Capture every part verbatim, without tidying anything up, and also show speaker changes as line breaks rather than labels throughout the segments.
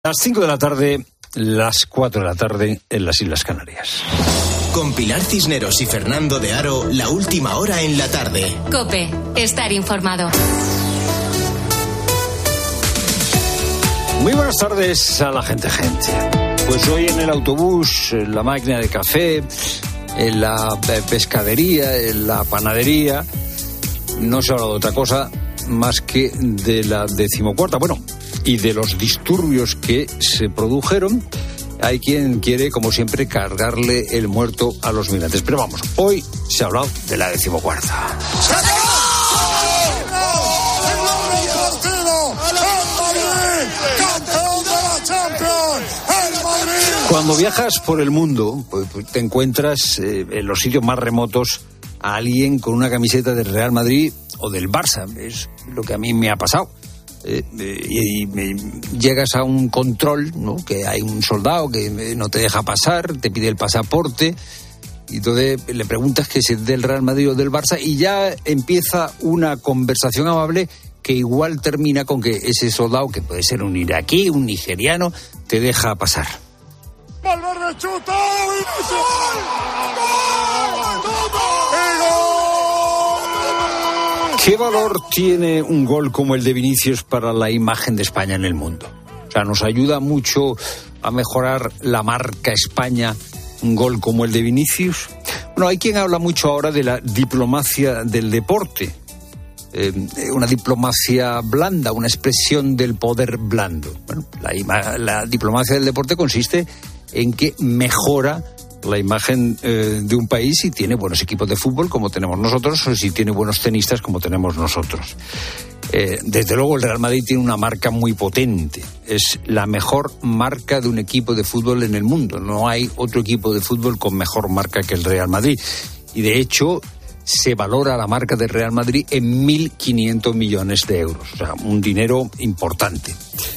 Las cinco de la tarde, las cuatro de la tarde en las Islas Canarias.
Con Pilar Cisneros y Fernando de Aro, la última hora en la tarde.
COPE, estar informado.
Muy buenas tardes a la gente, gente. Pues hoy en el autobús, en la máquina de café, en la pescadería, en la panadería, no se habla de otra cosa más que de la decimocuarta. Bueno, y de los disturbios que se produjeron. Hay quien quiere, como siempre, cargarle el muerto a los migrantes. Pero vamos, hoy se ha hablado de la decimocuarta. Cuando viajas por el mundo, pues, te encuentras eh, en los sitios más remotos a alguien con una camiseta del Real Madrid o del Barça. Es lo que a mí me ha pasado. Eh, eh, y, y eh, llegas a un control, ¿no? Que hay un soldado que eh, no te deja pasar, te pide el pasaporte, y entonces le preguntas que si es del Real Madrid o del Barça, y ya empieza una conversación amable que igual termina con que ese soldado, que puede ser un iraquí, un nigeriano, te deja pasar.
¡Valverde chuta!
¿Qué valor tiene un gol como el de Vinicius para la imagen de España en el mundo? O sea, ¿nos ayuda mucho a mejorar la marca España un gol como el de Vinicius? Bueno, hay quien habla mucho ahora de la diplomacia del deporte. Eh, una diplomacia blanda, una expresión del poder blando. Bueno, la, la diplomacia del deporte consiste en que mejora la imagen eh, de un país si tiene buenos equipos de fútbol como tenemos nosotros, o si tiene buenos tenistas como tenemos nosotros. Eh, desde luego el Real Madrid tiene una marca muy potente. Es la mejor marca de un equipo de fútbol en el mundo. No hay otro equipo de fútbol con mejor marca que el Real Madrid. Y de hecho se valora la marca del Real Madrid en mil quinientos millones de euros. O sea, un dinero importante.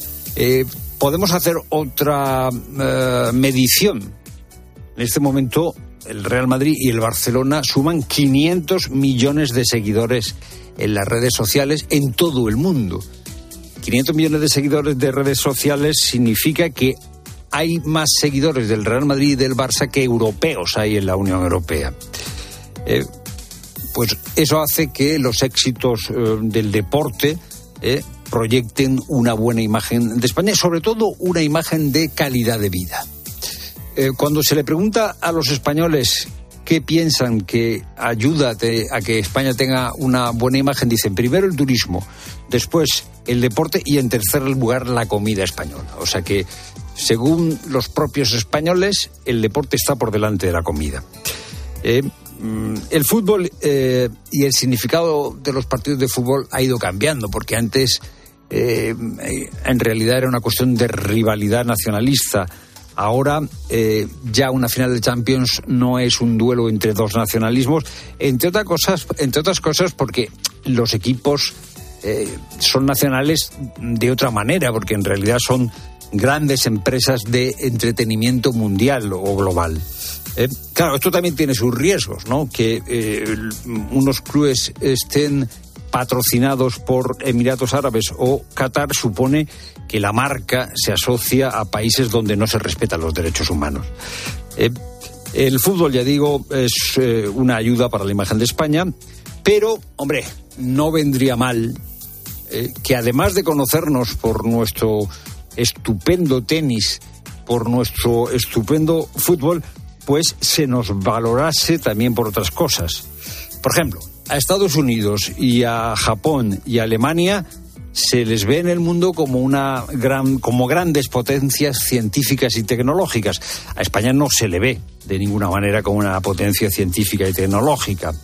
Eh, podemos hacer otra eh, medición. En este momento, el Real Madrid y el Barcelona suman quinientos millones de seguidores en las redes sociales en todo el mundo. quinientos millones de seguidores de redes sociales significa que hay más seguidores del Real Madrid y del Barça que europeos hay en la Unión Europea. Eh, pues eso hace que los éxitos eh, del deporte eh, proyecten una buena imagen de España, y sobre todo una imagen de calidad de vida. Eh, cuando se le pregunta a los españoles qué piensan que ayuda a que España tenga una buena imagen, dicen primero el turismo, después el deporte y en tercer lugar la comida española. O sea que, según los propios españoles, el deporte está por delante de la comida. Eh, el fútbol eh, y el significado de los partidos de fútbol ha ido cambiando, porque antes eh, en realidad era una cuestión de rivalidad nacionalista. Ahora eh, ya una final de Champions no es un duelo entre dos nacionalismos, entre otras cosas, entre otras cosas porque los equipos eh, son nacionales de otra manera, porque en realidad son grandes empresas de entretenimiento mundial o global. Eh, claro, esto también tiene sus riesgos, ¿no? Que eh, unos clubes estén patrocinados por Emiratos Árabes o Qatar supone que la marca se asocia a países donde no se respetan los derechos humanos. Eh, el fútbol, ya digo, es eh, una ayuda para la imagen de España, pero, hombre, no vendría mal eh, que además de conocernos por nuestro estupendo tenis, por nuestro estupendo fútbol, pues se nos valorase también por otras cosas. Por ejemplo, a Estados Unidos y a Japón y a Alemania se les ve en el mundo como una gran, como grandes potencias científicas y tecnológicas. A España no se le ve de ninguna manera como una potencia científica y tecnológica.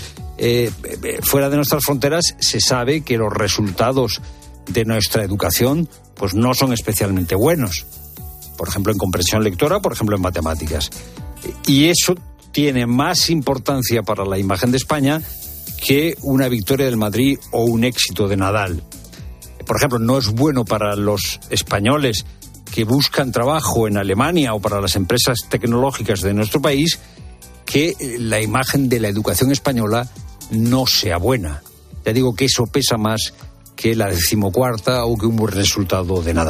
Eh, fuera de nuestras fronteras se sabe que los resultados de nuestra educación pues no son especialmente buenos. Por ejemplo, en comprensión lectora, por ejemplo, en matemáticas. Y eso tiene más importancia para la imagen de España que una victoria del Madrid o un éxito de Nadal. Por ejemplo, no es bueno para los españoles que buscan trabajo en Alemania o para las empresas tecnológicas de nuestro país que la imagen de la educación española no sea buena. Ya digo que eso pesa más que la decimocuarta o que un buen resultado de Nadal.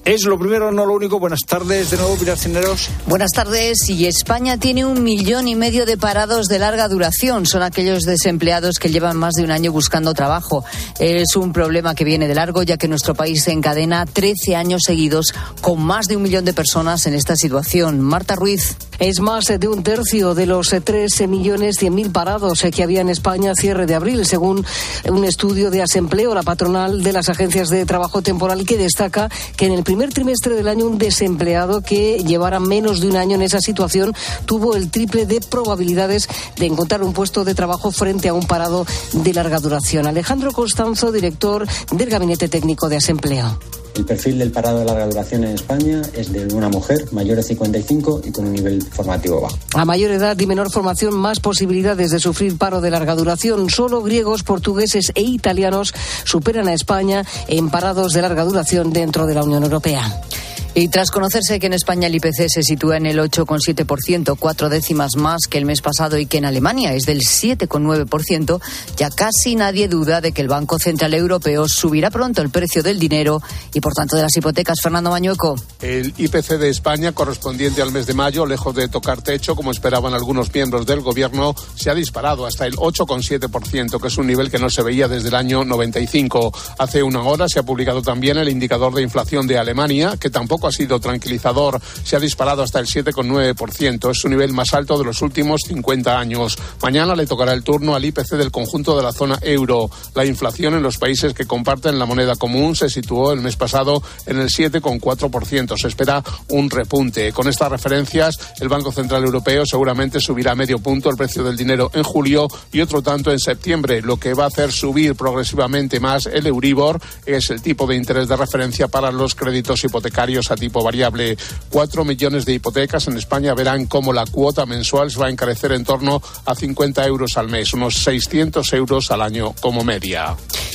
Es lo primero, no lo único. Buenas tardes de nuevo, Pilar Cisneros.
Buenas tardes. Y España tiene un millón y medio de parados de larga duración. Son aquellos desempleados que llevan más de un año buscando trabajo. Es un problema que viene de largo, ya que nuestro país se encadena trece años seguidos con más de un millón de personas en esta situación. Marta Ruiz.
Es más de un tercio de los trece millones cien mil parados que había en España a cierre de abril, según un estudio de Asempleo, la patronal de las agencias de trabajo temporal, que destaca que en el primer trimestre del año un desempleado que llevara menos de un año en esa situación tuvo el triple de probabilidades de encontrar un puesto de trabajo frente a un parado de larga duración. Alejandro Constanzo, director del Gabinete Técnico de Asempleo.
El perfil del parado de larga duración en España es de una mujer mayor de cincuenta y cinco y con un nivel formativo bajo.
A mayor edad y menor formación, más posibilidades de sufrir paro de larga duración. Solo griegos, portugueses e italianos superan a España en parados de larga duración dentro de la Unión Europea.
Y tras conocerse que en España el I P C se sitúa en el ocho coma siete por ciento, cuatro décimas más que el mes pasado, y que en Alemania es del siete coma nueve por ciento, ya casi nadie duda de que el Banco Central Europeo subirá pronto el precio del dinero y, por tanto, de las hipotecas. Fernando Mañueco.
El I P C de España, correspondiente al mes de mayo, lejos de tocar techo, como esperaban algunos miembros del Gobierno, se ha disparado hasta el ocho coma siete por ciento, que es un nivel que no se veía desde el año noventa y cinco. Hace una hora se ha publicado también el indicador de inflación de Alemania, que tampoco ha sido tranquilizador. Se ha disparado hasta el siete coma nueve por ciento. Es su nivel más alto de los últimos cincuenta años. Mañana le tocará el turno al I P C del conjunto de la zona euro. La inflación en los países que comparten la moneda común se situó el mes pasado en el siete coma cuatro por ciento. Se espera un repunte. Con estas referencias, el Banco Central Europeo seguramente subirá medio punto el precio del dinero en julio y otro tanto en septiembre. Lo que va a hacer subir progresivamente más el Euribor es el tipo de interés de referencia para los créditos hipotecarios a tipo variable. Cuatro millones de hipotecas en España verán cómo la cuota mensual se va a encarecer en torno a cincuenta euros al mes, unos seiscientos euros al año como media.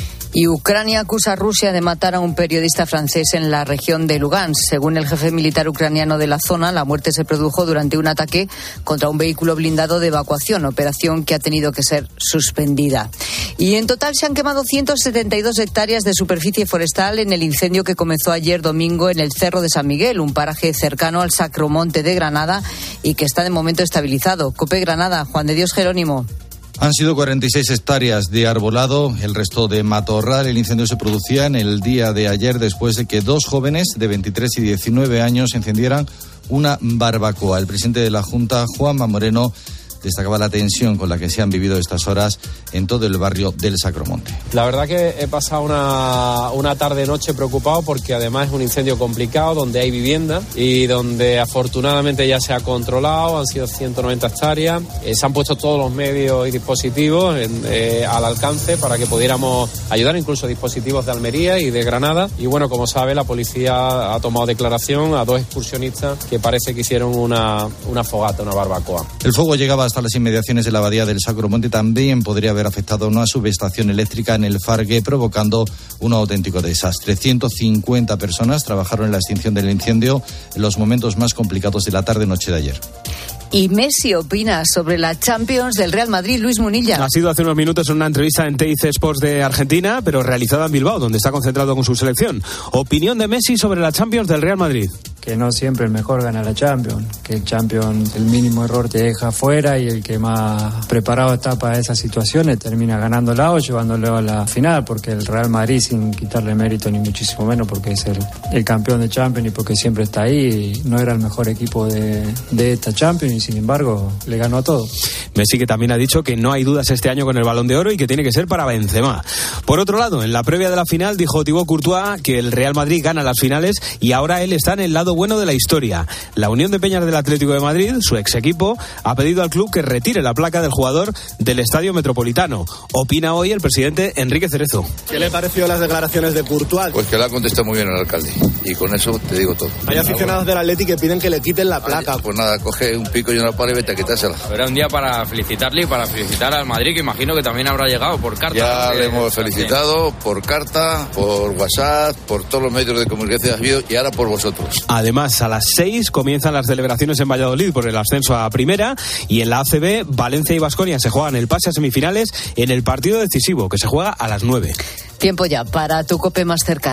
Y Ucrania acusa a Rusia de matar a un periodista francés en la región de Lugansk. Según el jefe militar ucraniano de la zona, la muerte se produjo durante un ataque contra un vehículo blindado de evacuación, operación que ha tenido que ser suspendida. Y en total se han quemado ciento setenta y dos hectáreas de superficie forestal en el incendio que comenzó ayer domingo en el Cerro de San Miguel, un paraje cercano al Sacromonte de Granada y que está de momento estabilizado. COPE Granada, Juan de Dios Jerónimo.
Han sido cuarenta y seis hectáreas de arbolado, el resto de matorral. El incendio se producía en el día de ayer después de que dos jóvenes de veintitrés y diecinueve años encendieran una barbacoa. El presidente de la Junta, Juanma Moreno, destacaba la tensión con la que se han vivido estas horas en todo el barrio del Sacromonte.
La verdad que he pasado una, una tarde-noche preocupado porque además es un incendio complicado donde hay vivienda y donde afortunadamente ya se ha controlado, han sido ciento noventa hectáreas, eh, se han puesto todos los medios y dispositivos en, eh, al alcance para que pudiéramos ayudar, incluso dispositivos de Almería y de Granada. Y bueno, como sabe, la policía ha tomado declaración a dos excursionistas que parece que hicieron una, una fogata, una barbacoa.
El fuego llegaba hasta las inmediaciones de la abadía del Sacromonte. También podría haber afectado a una subestación eléctrica en el Fargue, provocando un auténtico desastre. ciento cincuenta personas trabajaron en la extinción del incendio en los momentos más complicados de la tarde-noche de ayer.
Y Messi opina sobre la Champions del Real Madrid, Luis Munilla.
Ha sido hace unos minutos en una entrevista en T I C Sports de Argentina, pero realizada en Bilbao, donde está concentrado con su selección. Opinión de Messi sobre la Champions del Real Madrid.
Que no siempre el mejor gana la Champions, que el Champions, el mínimo error te deja fuera y el que más preparado está para esas situaciones termina ganándola o llevándolo a la final, porque el Real Madrid, sin quitarle mérito ni muchísimo menos, porque es el, el campeón de Champions y porque siempre está ahí, no era el mejor equipo de, de esta Champions y sin embargo le ganó a todo.
Messi, que también ha dicho que no hay dudas este año con el Balón de Oro y que tiene que ser para Benzema. Por otro lado, en la previa de la final dijo Thibaut Courtois que el Real Madrid gana las finales y ahora él está en el lado bueno de la historia. La Unión de Peñas del Atlético de Madrid, su ex equipo, ha pedido al club que retire la placa del jugador del Estadio Metropolitano. Opina hoy el presidente Enrique Cerezo.
¿Qué le pareció las declaraciones de Courtois?
Pues que la ha contestado muy bien el alcalde y con eso te digo todo.
Hay aficionados del Atleti que piden que le quiten la placa.
Pues nada, coge un pico y una pala y vete a quitársela.
Era un día para felicitarle y para felicitar al Madrid, que imagino que también habrá llegado por carta.
Ya
¿no?
le hemos felicitado por carta, por WhatsApp, por todos los medios de comunicación y ahora por vosotros.
Además, a las seis comienzan las celebraciones en Valladolid por el ascenso a Primera y en la A C B, Valencia y Baskonia se juegan el pase a semifinales en el partido decisivo que se juega a las nueve.
Tiempo ya para tu COPE más cercana.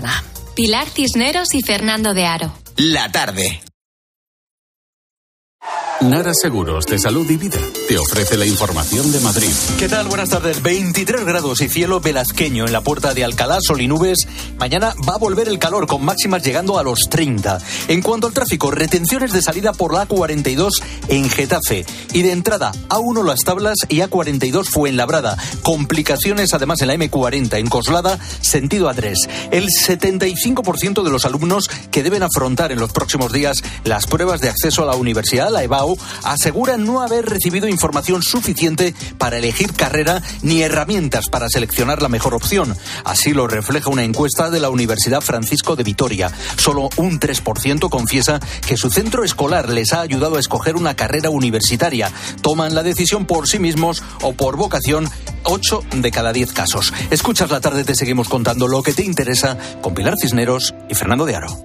Pilar Cisneros y Fernando de Aro.
La tarde.
Nara Seguros de Salud y Vida te ofrece la información de Madrid.
¿Qué tal? Buenas tardes. veintitrés grados y cielo velazqueño en la Puerta de Alcalá, sol y nubes. Mañana va a volver el calor con máximas llegando a los treinta. En cuanto al tráfico, retenciones de salida por la A cuarenta y dos en Getafe y de entrada A uno Las Tablas y A cuarenta y dos Fuenlabrada. Complicaciones además en la eme cuarenta en Coslada, sentido A tres. El setenta y cinco por ciento de los alumnos que deben afrontar en los próximos días las pruebas de acceso a la universidad, la EBAU, aseguran no haber recibido información suficiente para elegir carrera ni herramientas para seleccionar la mejor opción. Así lo refleja una encuesta de la Universidad Francisco de Vitoria. Solo un tres por ciento confiesa que su centro escolar les ha ayudado a escoger una carrera universitaria. Toman la decisión por sí mismos o por vocación ocho de cada diez casos. Escuchas La Tarde, te seguimos contando lo que te interesa con Pilar Cisneros y Fernando de Aro.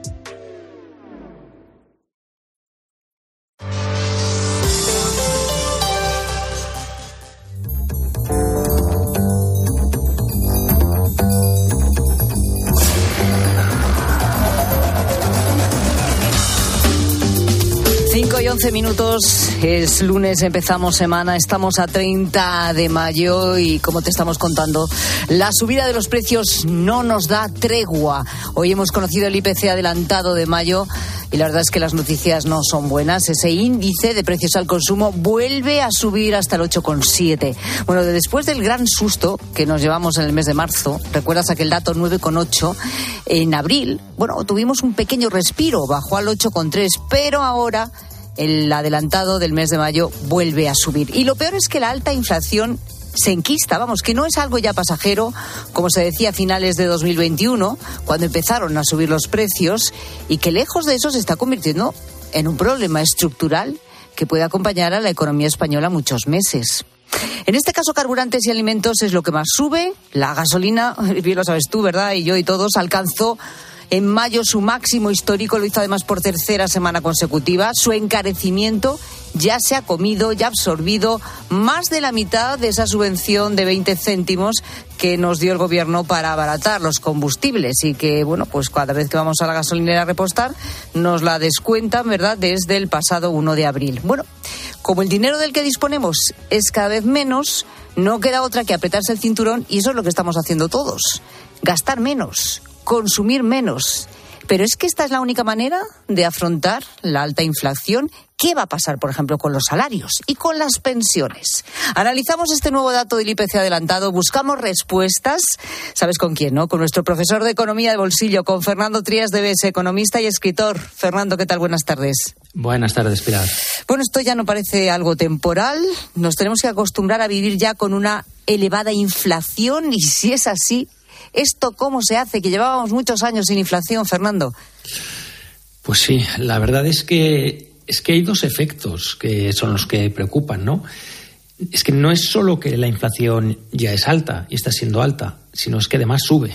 cinco y once minutos, es lunes, empezamos semana, estamos a treinta de mayo y como te estamos contando, la subida de los precios no nos da tregua. Hoy hemos conocido el I P C adelantado de mayo y la verdad es que las noticias no son buenas. Ese índice de precios al consumo vuelve a subir hasta el ocho coma siete. Bueno, después del gran susto que nos llevamos en el mes de marzo, recuerdas aquel dato nueve coma ocho, en abril, bueno, tuvimos un pequeño respiro, bajó al ocho coma tres, pero ahora el adelantado del mes de mayo vuelve a subir. Y lo peor es que la alta inflación se enquista, vamos, que no es algo ya pasajero, como se decía a finales de dos mil veintiuno, cuando empezaron a subir los precios, y que lejos de eso se está convirtiendo en un problema estructural que puede acompañar a la economía española muchos meses. En este caso, carburantes y alimentos es lo que más sube. La gasolina, bien lo sabes tú, ¿verdad? Y yo y todos, alcanzó en mayo su máximo histórico, lo hizo además por tercera semana consecutiva. Su encarecimiento ya se ha comido, ya ha absorbido más de la mitad de esa subvención de veinte céntimos que nos dio el gobierno para abaratar los combustibles y que, bueno, pues cada vez que vamos a la gasolinera a repostar nos la descuentan, ¿verdad?, desde el pasado uno de abril. Bueno, como el dinero del que disponemos es cada vez menos, no queda otra que apretarse el cinturón y eso es lo que estamos haciendo todos. Gastar menos, consumir menos. Pero es que esta es la única manera de afrontar la alta inflación. ¿Qué va a pasar, por ejemplo, con los salarios y con las pensiones? Analizamos este nuevo dato del I P C adelantado, buscamos respuestas. ¿Sabes con quién, no? Con nuestro profesor de Economía de Bolsillo, con Fernando Trías de Bese, economista y escritor. Fernando, ¿qué tal? Buenas tardes.
Buenas tardes, Pilar.
Bueno, esto ya no parece algo temporal. Nos tenemos que acostumbrar a vivir ya con una elevada inflación y si es así, ¿esto cómo se hace? Que llevábamos muchos años sin inflación, Fernando.
Pues sí, la verdad es que es que hay dos efectos que son los que preocupan, ¿no? Es que no es solo que la inflación ya es alta y está siendo alta, sino es que además sube.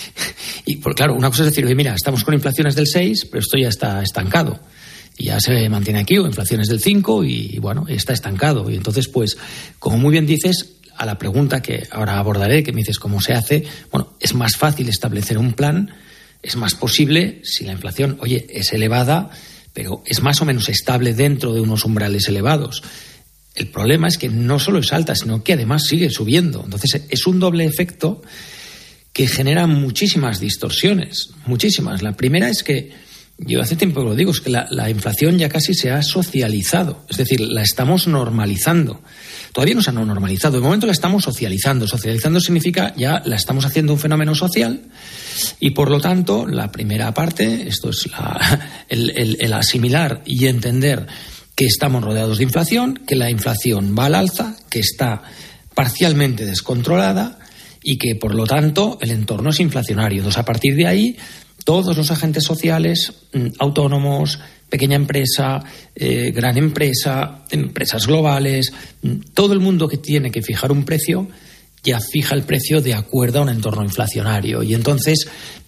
Y pues claro, una cosa es decir, oye, mira, estamos con inflaciones del seis, pero esto ya está estancado. Y ya se mantiene aquí, o inflaciones del cinco y, bueno, está estancado. Y entonces, pues, como muy bien dices, a la pregunta que ahora abordaré, que me dices cómo se hace, bueno, es más fácil establecer un plan, es más posible si la inflación, oye, es elevada, pero es más o menos estable dentro de unos umbrales elevados. El problema es que no solo es alta, sino que además sigue subiendo. Entonces, es un doble efecto que genera muchísimas distorsiones, muchísimas. La primera es que, yo hace tiempo que lo digo, es que la, la inflación ya casi se ha socializado, es decir, la estamos normalizando. Todavía no se ha normalizado, de momento la estamos socializando. Socializando significa ya la estamos haciendo un fenómeno social y, por lo tanto, la primera parte, esto es la, el, el, el asimilar y entender que estamos rodeados de inflación, que la inflación va al alza, que está parcialmente descontrolada y que, por lo tanto, el entorno es inflacionario. Entonces, a partir de ahí, todos los agentes sociales, autónomos, pequeña empresa, eh, gran empresa, empresas globales, todo el mundo que tiene que fijar un precio ya fija el precio de acuerdo a un entorno inflacionario. Y entonces,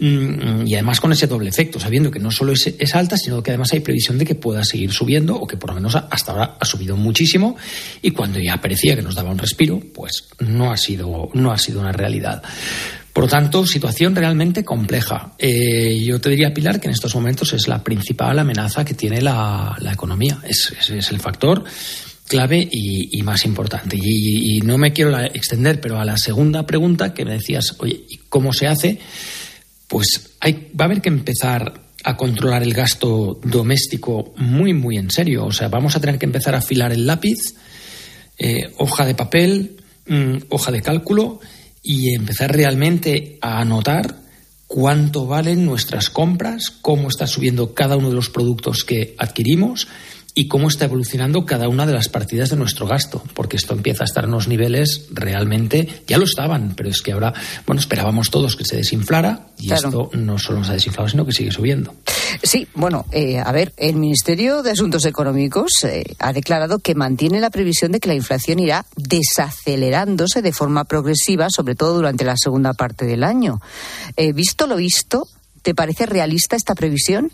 y además con ese doble efecto, sabiendo que no solo es, es alta, sino que además hay previsión de que pueda seguir subiendo, o que por lo menos hasta ahora ha subido muchísimo, y cuando ya parecía que nos daba un respiro, pues no ha sido, no ha sido una realidad. Por lo tanto, situación realmente compleja. Eh, yo te diría, Pilar, que en estos momentos es la principal amenaza que tiene la, la economía. Es, es, es el factor clave y, y más importante. Y, y no me quiero la, extender, pero a la segunda pregunta que me decías, oye, ¿y cómo se hace? Pues hay, va a haber que empezar a controlar el gasto doméstico muy, muy en serio. O sea, vamos a tener que empezar a afilar el lápiz, eh, hoja de papel, mmm, hoja de cálculo, y empezar realmente a anotar cuánto valen nuestras compras, cómo está subiendo cada uno de los productos que adquirimos y cómo está evolucionando cada una de las partidas de nuestro gasto, porque esto empieza a estar en unos niveles realmente, ya lo estaban, pero es que ahora, bueno, esperábamos todos que se desinflara y claro, esto no solo se ha desinflado, sino que sigue subiendo.
Sí, bueno, eh, a ver, el Ministerio de Asuntos Económicos eh, ha declarado que mantiene la previsión de que la inflación irá desacelerándose de forma progresiva, sobre todo durante la segunda parte del año. Eh, visto lo visto, ¿te parece realista esta previsión?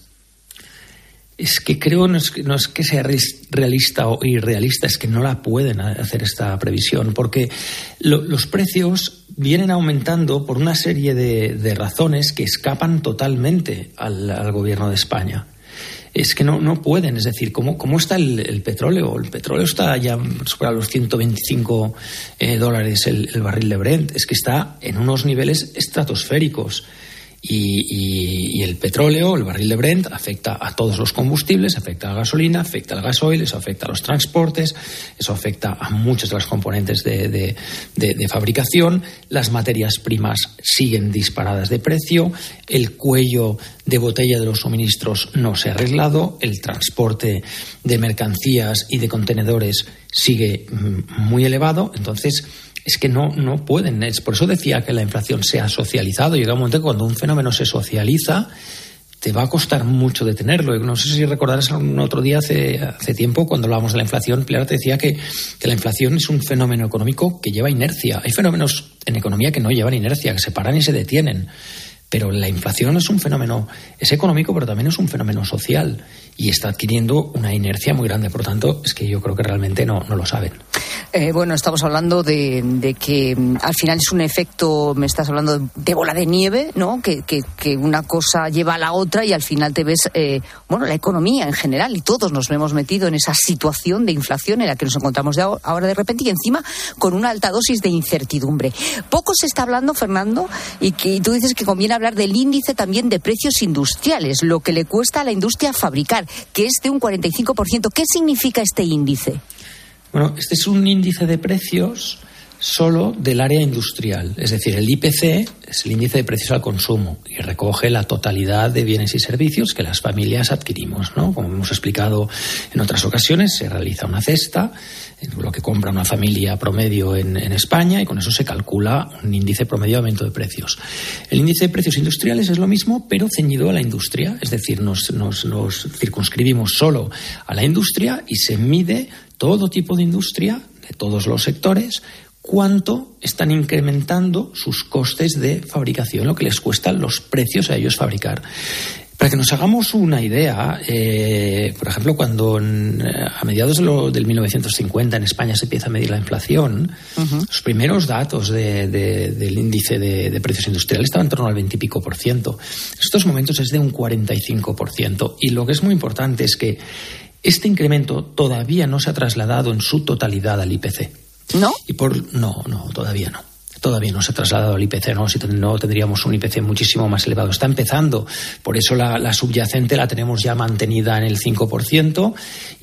Es que creo no es que, no es que sea realista o irrealista, es que no la pueden hacer esta previsión, porque lo, los precios vienen aumentando por una serie de, de razones que escapan totalmente al, al gobierno de España. Es que no, no pueden, es decir, ¿cómo, cómo está el, el petróleo? El petróleo está ya sobre los ciento veinticinco eh, dólares el, el barril de Brent, es que está en unos niveles estratosféricos. Y, y, y el petróleo, el barril de Brent, afecta a todos los combustibles, afecta a la gasolina, afecta al gasoil, eso afecta a los transportes, eso afecta a muchas de las componentes de, de, de, de fabricación. Las materias primas siguen disparadas de precio, el cuello de botella de los suministros no se ha arreglado, el transporte de mercancías y de contenedores sigue muy elevado. Entonces, es que no, no pueden. Es por eso decía que la inflación se ha socializado. Llega un momento que cuando un fenómeno se socializa, te va a costar mucho detenerlo. No sé si recordarás un otro día, hace, hace tiempo, cuando hablábamos de la inflación, Pilar te decía que, que la inflación es un fenómeno económico que lleva inercia. Hay fenómenos en economía que no llevan inercia, que se paran y se detienen. Pero la inflación es un fenómeno, es económico, pero también es un fenómeno social y está adquiriendo una inercia muy grande. Por tanto, es que yo creo que realmente no, no lo saben.
Eh, bueno, estamos hablando de, de que al final es un efecto, me estás hablando de, de bola de nieve, ¿no? Que, que, que una cosa lleva a la otra y al final te ves, eh, bueno, la economía en general, y todos nos hemos metido en esa situación de inflación en la que nos encontramos de ahora de repente, y encima con una alta dosis de incertidumbre. Poco se está hablando, Fernando, y que y tú dices que conviene hablar del índice también de precios industriales, lo que le cuesta a la industria fabricar, que es de un cuarenta y cinco por ciento. ¿Qué significa este índice?
Bueno, este es un índice de precios solo del área industrial. Es decir, el I P C es el índice de precios al consumo y recoge la totalidad de bienes y servicios que las familias adquirimos, ¿no? Como hemos explicado en otras ocasiones, se realiza una cesta, lo que compra una familia promedio en, en España, y con eso se calcula un índice promedio de aumento de precios. El índice de precios industriales es lo mismo, pero ceñido a la industria. Es decir, nos, nos, nos circunscribimos solo a la industria y se mide todo tipo de industria, de todos los sectores, cuánto están incrementando sus costes de fabricación, lo que les cuestan los precios a ellos fabricar. Para que nos hagamos una idea, eh, por ejemplo, cuando en, a mediados de lo, del mil novecientos cincuenta en España se empieza a medir la inflación, uh-huh. los primeros datos de, de, del índice de, de precios industriales estaban en torno al veinte y pico por ciento. En estos momentos es de un cuarenta y cinco por ciento. Y lo que es muy importante es que este incremento todavía no se ha trasladado en su totalidad al I P C.
¿No?
Y por no, no, todavía no. Todavía no se ha trasladado al I P C, no, si no tendríamos un I P C muchísimo más elevado. Está empezando, por eso la, la subyacente la tenemos ya mantenida en el cinco por ciento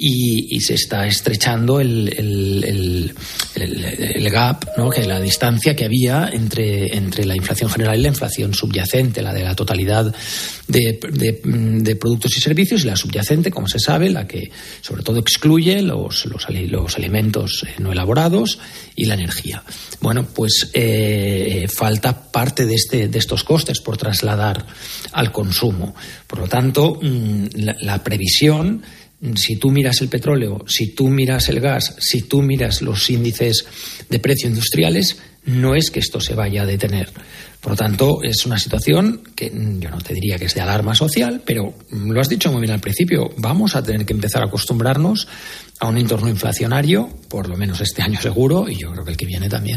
y, y se está estrechando el, el, el, el, el gap, ¿no? Que la distancia que había entre, entre la inflación general y la inflación subyacente, la de la totalidad de, de, de productos y servicios, y la subyacente, como se sabe, la que sobre todo excluye los, los, los alimentos no elaborados y la energía. Bueno, pues eh, falta parte de, este, de estos costes por trasladar al consumo. Por lo tanto, la, la previsión, si tú miras el petróleo, si tú miras el gas, si tú miras los índices de precio industriales, no es que esto se vaya a detener. Por lo tanto, es una situación que yo no te diría que es de alarma social, pero lo has dicho muy bien al principio, vamos a tener que empezar a acostumbrarnos a un entorno inflacionario, por lo menos este año seguro, y yo creo que el que viene también.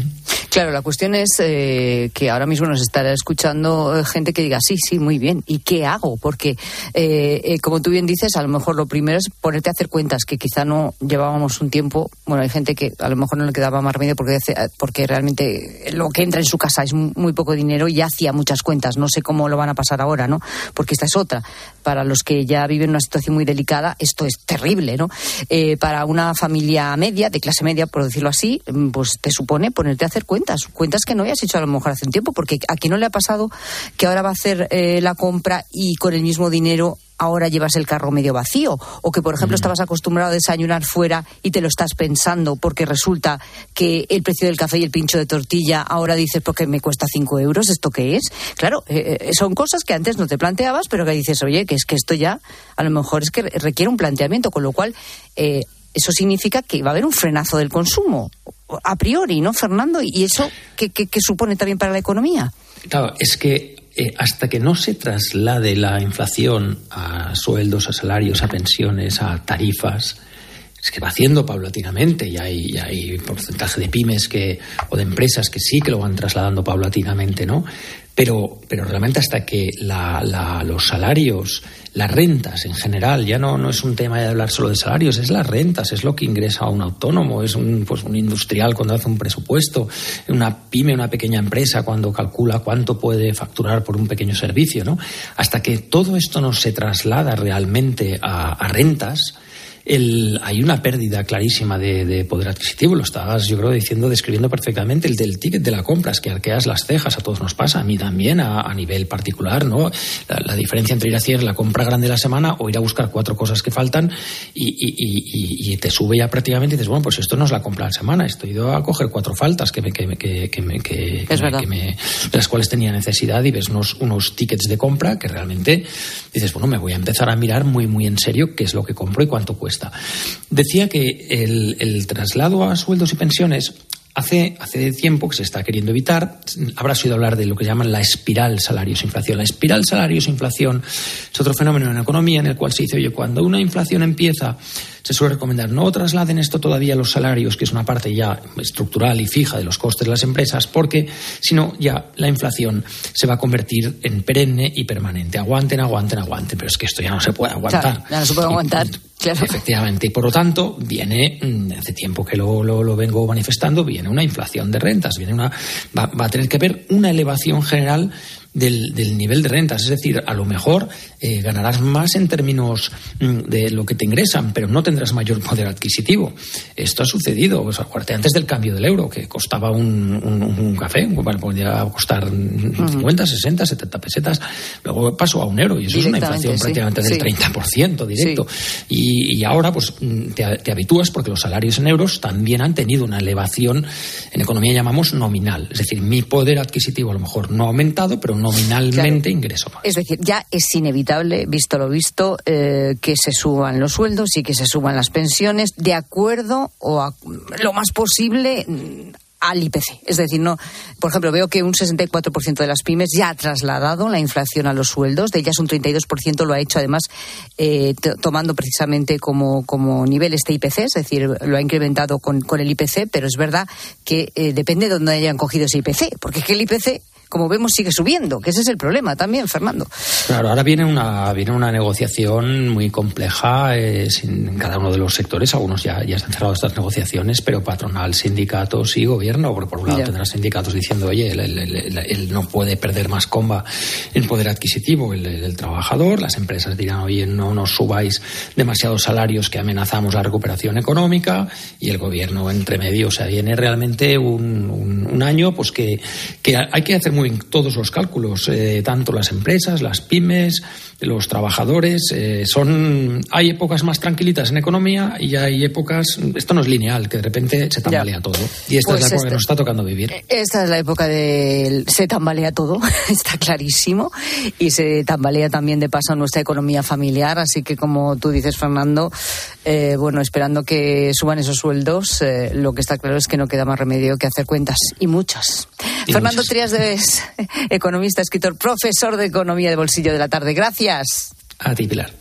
Claro, la cuestión es eh, que ahora mismo nos estará escuchando eh, gente que diga, sí, sí, muy bien, ¿y qué hago? Porque, eh, eh, como tú bien dices, a lo mejor lo primero es ponerte a hacer cuentas, que quizá no llevábamos un tiempo. Bueno, hay gente que a lo mejor no le quedaba más remedio porque, porque realmente lo que entra en su casa es muy poco dinero y ya hacía muchas cuentas. No sé cómo lo van a pasar ahora, ¿no? Porque esta es otra. Para los que ya viven una situación muy delicada, esto es terrible, ¿no? Eh, para una familia media, de clase media, por decirlo así, pues te supone ponerte a hacer cuentas. Cuentas que no hayas hecho a lo mejor hace un tiempo, porque a quien no le ha pasado que ahora va a hacer eh, la compra y con el mismo dinero ahora llevas el carro medio vacío, o que por ejemplo mm. estabas acostumbrado a desayunar fuera y te lo estás pensando porque resulta que el precio del café y el pincho de tortilla ahora dices porque me cuesta cinco euros, ¿esto qué es? Claro, eh, son cosas que antes no te planteabas, pero que dices, oye, que es que esto ya a lo mejor es que requiere un planteamiento, con lo cual eh, eso significa que va a haber un frenazo del consumo a priori, ¿no, Fernando? ¿Y eso qué, qué, qué supone también para la economía?
Claro, es que eh, hasta que no se traslade la inflación a sueldos, a salarios, a pensiones, a tarifas, es que va haciendo paulatinamente, y hay, y hay porcentaje de pymes que, o de empresas que sí que lo van trasladando paulatinamente, ¿no? Pero, pero realmente hasta que la, la, los salarios, las rentas en general, ya no, no es un tema de hablar solo de salarios, es las rentas, es lo que ingresa un autónomo, es un, pues un industrial cuando hace un presupuesto, una pyme, una pequeña empresa cuando calcula cuánto puede facturar por un pequeño servicio, ¿no? Hasta que todo esto no se traslada realmente a, a rentas, El, hay una pérdida clarísima de, de poder adquisitivo. Lo estabas, yo creo, diciendo, describiendo perfectamente el del ticket de la compra. Es que arqueas las cejas, a todos nos pasa, a mí también, a, a nivel particular, ¿no? La, la diferencia entre ir a hacer la compra grande de la semana o ir a buscar cuatro cosas que faltan y, y, y, y te sube ya prácticamente y dices, bueno, pues esto no es la compra de la semana, estoy ido a coger cuatro faltas que me, que me, que, que me, que, que, me, que me, de las cuales tenía necesidad, y ves unos, unos tickets de compra que realmente dices, bueno, me voy a empezar a mirar muy, muy en serio qué es lo que compro y cuánto cuesta. Decía que el, el traslado a sueldos y pensiones hace, hace tiempo que se está queriendo evitar. Habrás oído hablar de lo que llaman la espiral salarios-inflación. La espiral salarios-inflación es otro fenómeno en la economía en el cual se dice, oye, cuando una inflación empieza, se suele recomendar no trasladen esto todavía a los salarios, que es una parte ya estructural y fija de los costes de las empresas, porque si no, ya la inflación se va a convertir en perenne y permanente. Aguanten, aguanten, aguanten, pero es que esto ya no se puede aguantar.
Claro, ya no se puede aguantar. Claro.
Efectivamente, y por lo tanto, viene, hace tiempo que lo, lo, lo vengo manifestando, viene una inflación de rentas, viene una, va, va a tener que haber una elevación general del, del nivel de rentas. Es decir, a lo mejor eh, ganarás más en términos mm, de lo que te ingresan, pero no tendrás mayor poder adquisitivo. Esto ha sucedido. O sea, acuérdate antes del cambio del euro, que costaba un, un, un café, bueno, podía costar cincuenta, sesenta, setenta pesetas, luego pasó a un euro, y eso es una inflación
sí,
prácticamente
sí.
del treinta por ciento directo.
Sí.
Y, y ahora pues te, te habitúas, porque los salarios en euros también han tenido una elevación, en economía llamamos nominal. Es decir, mi poder adquisitivo a lo mejor no ha aumentado, pero nominalmente claro. ingreso más.
Es decir, ya es inevitable, visto lo visto, eh, que se suban los sueldos y que se suban las pensiones de acuerdo o a, lo más posible al I P C. Es decir, no, por ejemplo, veo que un sesenta y cuatro por ciento de las pymes ya ha trasladado la inflación a los sueldos, de ellas un treinta y dos por ciento lo ha hecho además eh, t- tomando precisamente como, como nivel este I P C, es decir, lo ha incrementado con, con el I P C, pero es verdad que eh, depende de dónde hayan cogido ese I P C, porque es que el I P C, como vemos, sigue subiendo, que ese es el problema también, Fernando.
Claro, ahora viene una viene una negociación muy compleja eh, en cada uno de los sectores. Algunos ya, ya se han cerrado estas negociaciones, pero patronal, sindicatos y gobierno. Porque por un lado ya tendrás sindicatos diciendo, oye, él, él, él, él no puede perder más comba en poder adquisitivo, el, el, el trabajador. Las empresas dirán, oye, no nos subáis demasiados salarios que amenazamos la recuperación económica. Y el gobierno entre medio. O sea, viene realmente un, un, un año pues que, que hay que hacer muy todos los cálculos, eh, tanto las empresas, las pymes, los trabajadores. Eh, son hay épocas más tranquilitas en economía y hay épocas, esto no es lineal, que de repente se tambalea ya todo. Y esta pues es la época este, que nos está tocando vivir.
Esta es la época de se tambalea todo, está clarísimo, y se tambalea también de paso nuestra economía familiar. Así que, como tú dices, Fernando, eh, bueno, esperando que suban esos sueldos, eh, lo que está claro es que no queda más remedio que hacer cuentas, y muchas. Y Fernando muchas. Trías Debes, economista, escritor, profesor de Economía de Bolsillo de la Tarde. Gracias.
A ti, Pilar.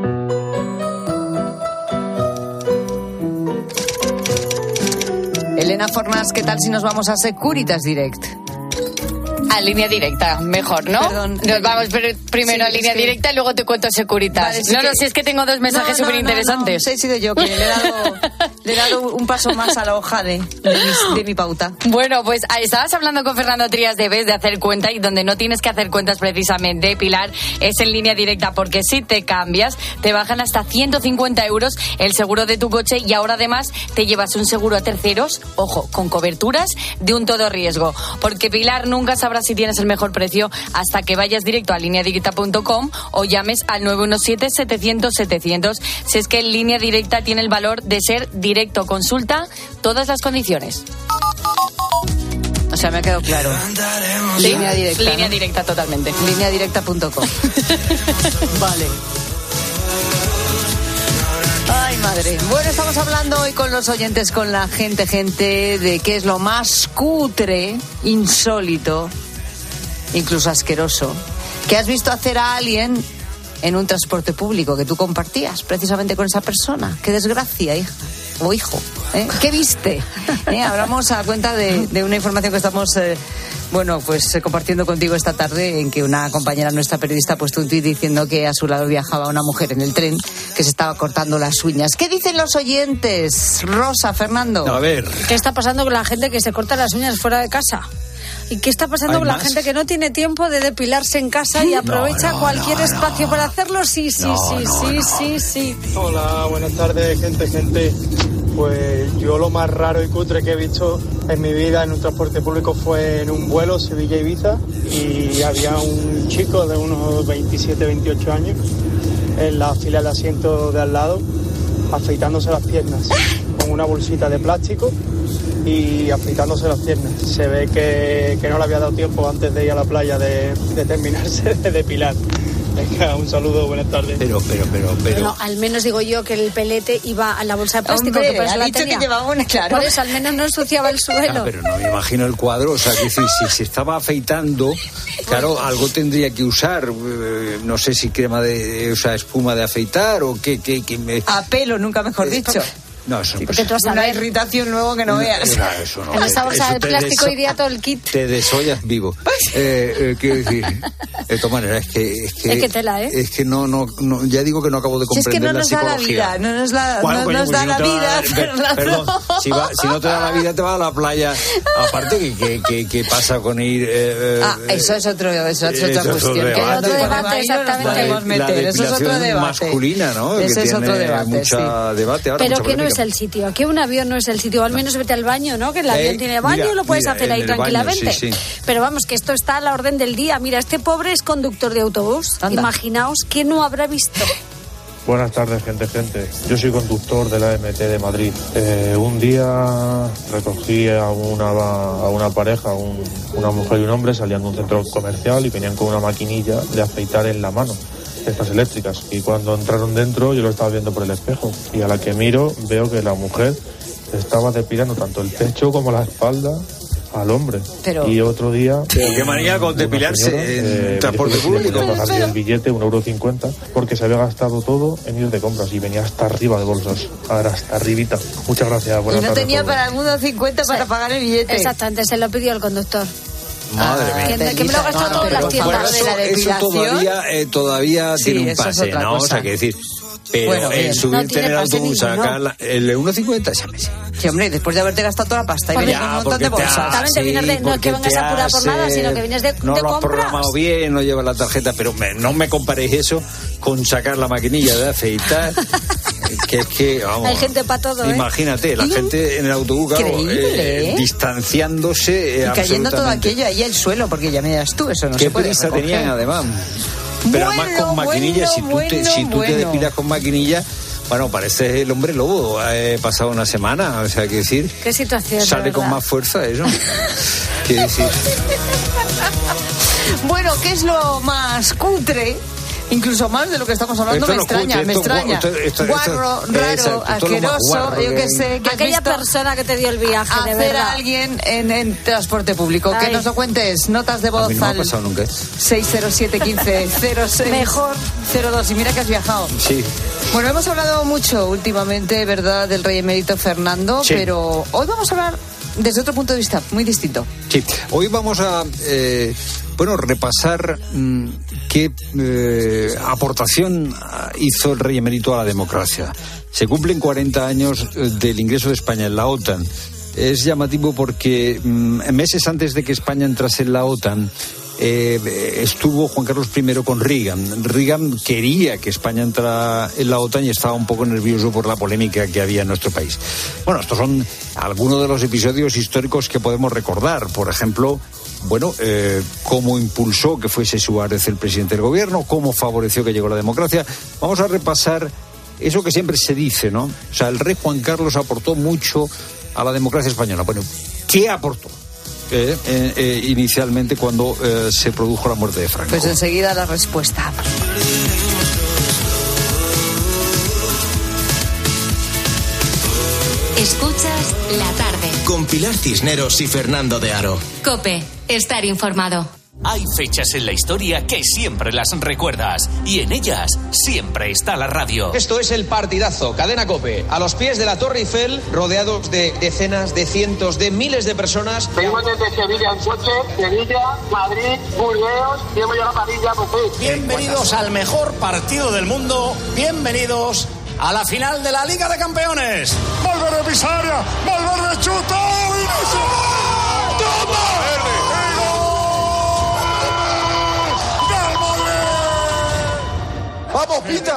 El Elena Fornás, ¿qué tal si nos vamos a Securitas Direct?
A Línea Directa, mejor, ¿no?
Perdón.
Nos vamos primero sí, a Línea es que... Directa y luego te cuento Securitas. Vale, no, que... no, si es que tengo dos mensajes súper no, no, interesantes.
No, no, he sido yo que le he dado, le he dado un paso más a la hoja de, de, mi, de mi pauta.
Bueno, pues estabas hablando con Fernando Trías de Bes de hacer cuenta, y donde no tienes que hacer cuentas precisamente, Pilar, es en Línea Directa, porque si te cambias, te bajan hasta ciento cincuenta euros el seguro de tu coche, y ahora además te llevas un seguro a terceros, ojo, con coberturas de un todo riesgo. Porque, Pilar, nunca sabrás si tienes el mejor precio hasta que vayas directo a línea directa punto com o llames al nueve uno siete, setecientos, setecientos. Si es que en Línea Directa tiene el valor de ser directo. Consulta todas las condiciones.
O sea, me ha quedado claro.
¿Sí?
Línea Directa.
Línea
¿no?
Directa, totalmente.
línea directa punto com. Vale. Ay, madre. Bueno, estamos hablando hoy con los oyentes, con la gente, gente, de qué es lo más cutre, insólito, incluso asqueroso, que has visto hacer a alguien en un transporte público que tú compartías precisamente con esa persona. Qué desgracia, hija o hijo. ¿eh? ¿Qué viste? ¿Eh? Hablamos a cuenta de, de una información que estamos... Eh, Bueno, pues eh, compartiendo contigo esta tarde, en que una compañera nuestra periodista ha puesto un tuit diciendo que a su lado viajaba una mujer en el tren que se estaba cortando las uñas. ¿Qué dicen los oyentes? Rosa, Fernando.
A ver.
¿Qué está pasando con la gente que se corta las uñas fuera de casa? ¿Y qué está pasando con la más? gente que no tiene tiempo de depilarse en casa y aprovecha no, no, cualquier no, espacio no. para hacerlo? Sí, sí,
no,
sí,
no,
sí,
no.
sí, sí.
Hola, buenas tardes, gente, gente. Pues yo lo más raro y cutre que he visto en mi vida en un transporte público fue en un vuelo Sevilla-Ibiza, y había un chico de unos veintisiete, veintiocho años en la fila de asiento de al lado afeitándose las piernas con una bolsita de plástico y afeitándose las piernas. Se ve que, que no le había dado tiempo antes de ir a la playa de, de terminarse de depilar. Venga, un saludo, buenas tardes.
Pero, pero, pero, pero...
Bueno, al menos digo yo que el pelete iba a la bolsa de plástico.
Hombre,
que por eso
ha
la
dicho
tenía.
que llevaba una, claro.
Por eso al menos no ensuciaba el suelo.
Ah, pero no me imagino el cuadro, o sea, que si, si se estaba afeitando, claro, algo tendría que usar, no sé si crema de, o sea, espuma de afeitar o qué, qué, qué me...
A pelo, nunca mejor dicho.
No, eso no
pasa. Una ver. irritación luego que no, no veas.
No, eso no.
En esa bolsa de plástico
deso-
iría todo el kit.
Te desollas vivo. eh, eh, quiero decir, de todas maneras, es que... Es que,
es que tela, ¿eh?
Es que no, no, no, ya digo que no acabo de comprender
si es que no
la
nos
psicología.
da la vida, no nos, la,
bueno,
no
coño,
nos
pues
da
si no
la
te
vida,
va,
Fernando.
Perdón, si, va, si no te da la vida, te vas a la playa. Aparte, ¿qué que, que, que pasa con ir...? Eh,
ah, eso es, otro, eso es otra
eso
cuestión.
Es
otro
debate,
debate, exactamente.
La, la
meter. Eso es otro debate.
masculina, ¿no?
Ese
que
es otro debate,
mucha
sí.
debate ahora,
pero
mucha
que no es el sitio, que un avión no es el sitio, al menos vete al baño, ¿no? Que el avión eh, tiene baño y lo puedes mira, hacer ahí tranquilamente. Baño, sí, sí. Pero vamos, que esto está a la orden del día. Mira, este pobre es conductor de autobús. Anda. Imaginaos que no habrá visto.
Buenas tardes, gente, gente. Yo soy conductor de la M T de Madrid. Eh, un día recogí a una, a una pareja, un, una mujer y un hombre, salían de un centro comercial y venían con una maquinilla de afeitar en la mano, estas eléctricas. Y cuando entraron dentro, yo lo estaba viendo por el espejo. Y a la que miro, veo que la mujer estaba depilando tanto el pecho como la espalda al hombre.
Pero...
Y otro día...
Pero qué manía con depilarse señora, en eh, transporte público.
Pagarle el billete, un euro cincuenta, porque se había gastado todo en ir de compras y venía hasta arriba de bolsas. Ahora hasta arribita. Muchas gracias. Buenas
y no
tardes,
tenía para el uno cincuenta para pagar el billete.
Exactamente, se lo pidió el conductor.
Madre
ah,
mía.
Que, que me lo ha gastado
no,
todo en las tiendas.
Bueno, eso,
de la depilación.
Eso todavía, eh, todavía
sí,
tiene un pase, ¿no? Cosa. O sea, que decir... Pero
bueno,
el subirte
no
en el autobús a
ninguno.
sacar la, el uno cincuenta, ya me sé.
Sí, hombre, después de haberte gastado toda la pasta y
pues
vienes con un montón de bolsas.
Exactamente,
sí,
vienes de, no es que vengas a apurar por nada, sino que vienes de,
no
de
lo has
compras.
programado bien, no llevas la tarjeta, pero me, no me comparéis eso con sacar la maquinilla de afeitar. que es que, vamos...
Hay gente para todo, ¿eh?
Imagínate, la gente en el autobús, claro, eh,
¿eh?
distanciándose
y cayendo todo aquello ahí al suelo, porque ya me das tú, eso no
¿Qué
se puede
prisa
recoger?
tenían, además? Pero
bueno,
además con maquinilla,
bueno,
si tú,
bueno,
te, si tú
bueno.
te depilas con maquinilla... Bueno, parece el hombre lobo. He pasado una semana, o sea, que decir...
¿Qué situación?
Sale con más fuerza eso. ¿Qué decir?
Bueno, ¿qué es lo más cutre? Incluso más de lo que estamos hablando, esto me extraña, cutre, me esto, extraña. Esto, esto, guarro, esto, raro, exacto, asqueroso, yo que sé. Que
aquella persona que te dio el viaje,
hacer
de verdad.
a alguien en, en transporte público. Ay. Que nos lo cuentes, notas de voz
a mí no
al
me ha pasado nunca.
seis cero siete uno cinco cero seis
Mejor.
cero dos. Y mira que has viajado.
Sí.
Bueno, hemos hablado mucho últimamente, ¿verdad?, del rey emérito Fernando, sí. Pero hoy vamos a hablar desde otro punto de vista muy distinto.
Sí, hoy vamos a eh, bueno repasar mmm, qué eh, aportación hizo el rey emérito a la democracia. Se cumplen cuarenta años del ingreso de España en la OTAN. Es llamativo porque mmm, meses antes de que España entrase en la OTAN, Eh, estuvo Juan Carlos primero con Reagan. Reagan quería que España entrara en la OTAN y estaba un poco nervioso por la polémica que había en nuestro país. Bueno, estos son algunos de los episodios históricos que podemos recordar. Por ejemplo, bueno, eh, cómo impulsó que fuese Suárez el presidente del gobierno, cómo favoreció que llegó la democracia. Vamos a repasar eso que siempre se dice, ¿no? O sea, el rey Juan Carlos aportó mucho a la democracia española. Bueno, ¿qué aportó? Eh, eh, eh, inicialmente cuando eh, se produjo la muerte de Franco.
Pues enseguida la respuesta.
Escuchas la tarde.
Con Pilar Cisneros y Fernando de Aro.
COPE, estar informado.
Hay fechas en la historia que siempre las recuerdas y en ellas siempre está la radio.
Esto es el partidazo, Cadena COPE, a los pies de la Torre Eiffel, rodeados de decenas, de cientos, de miles de personas.
Venimos desde Sevilla en coche, Sevilla, Madrid, Burdeos, y hemos llegado a París ya por fin.
Bienvenidos al mejor partido del mundo, bienvenidos a la final de la Liga de Campeones.
Valverde Pisaria, Valverde chuta. ¡Toma!
¡Vamos, Pita!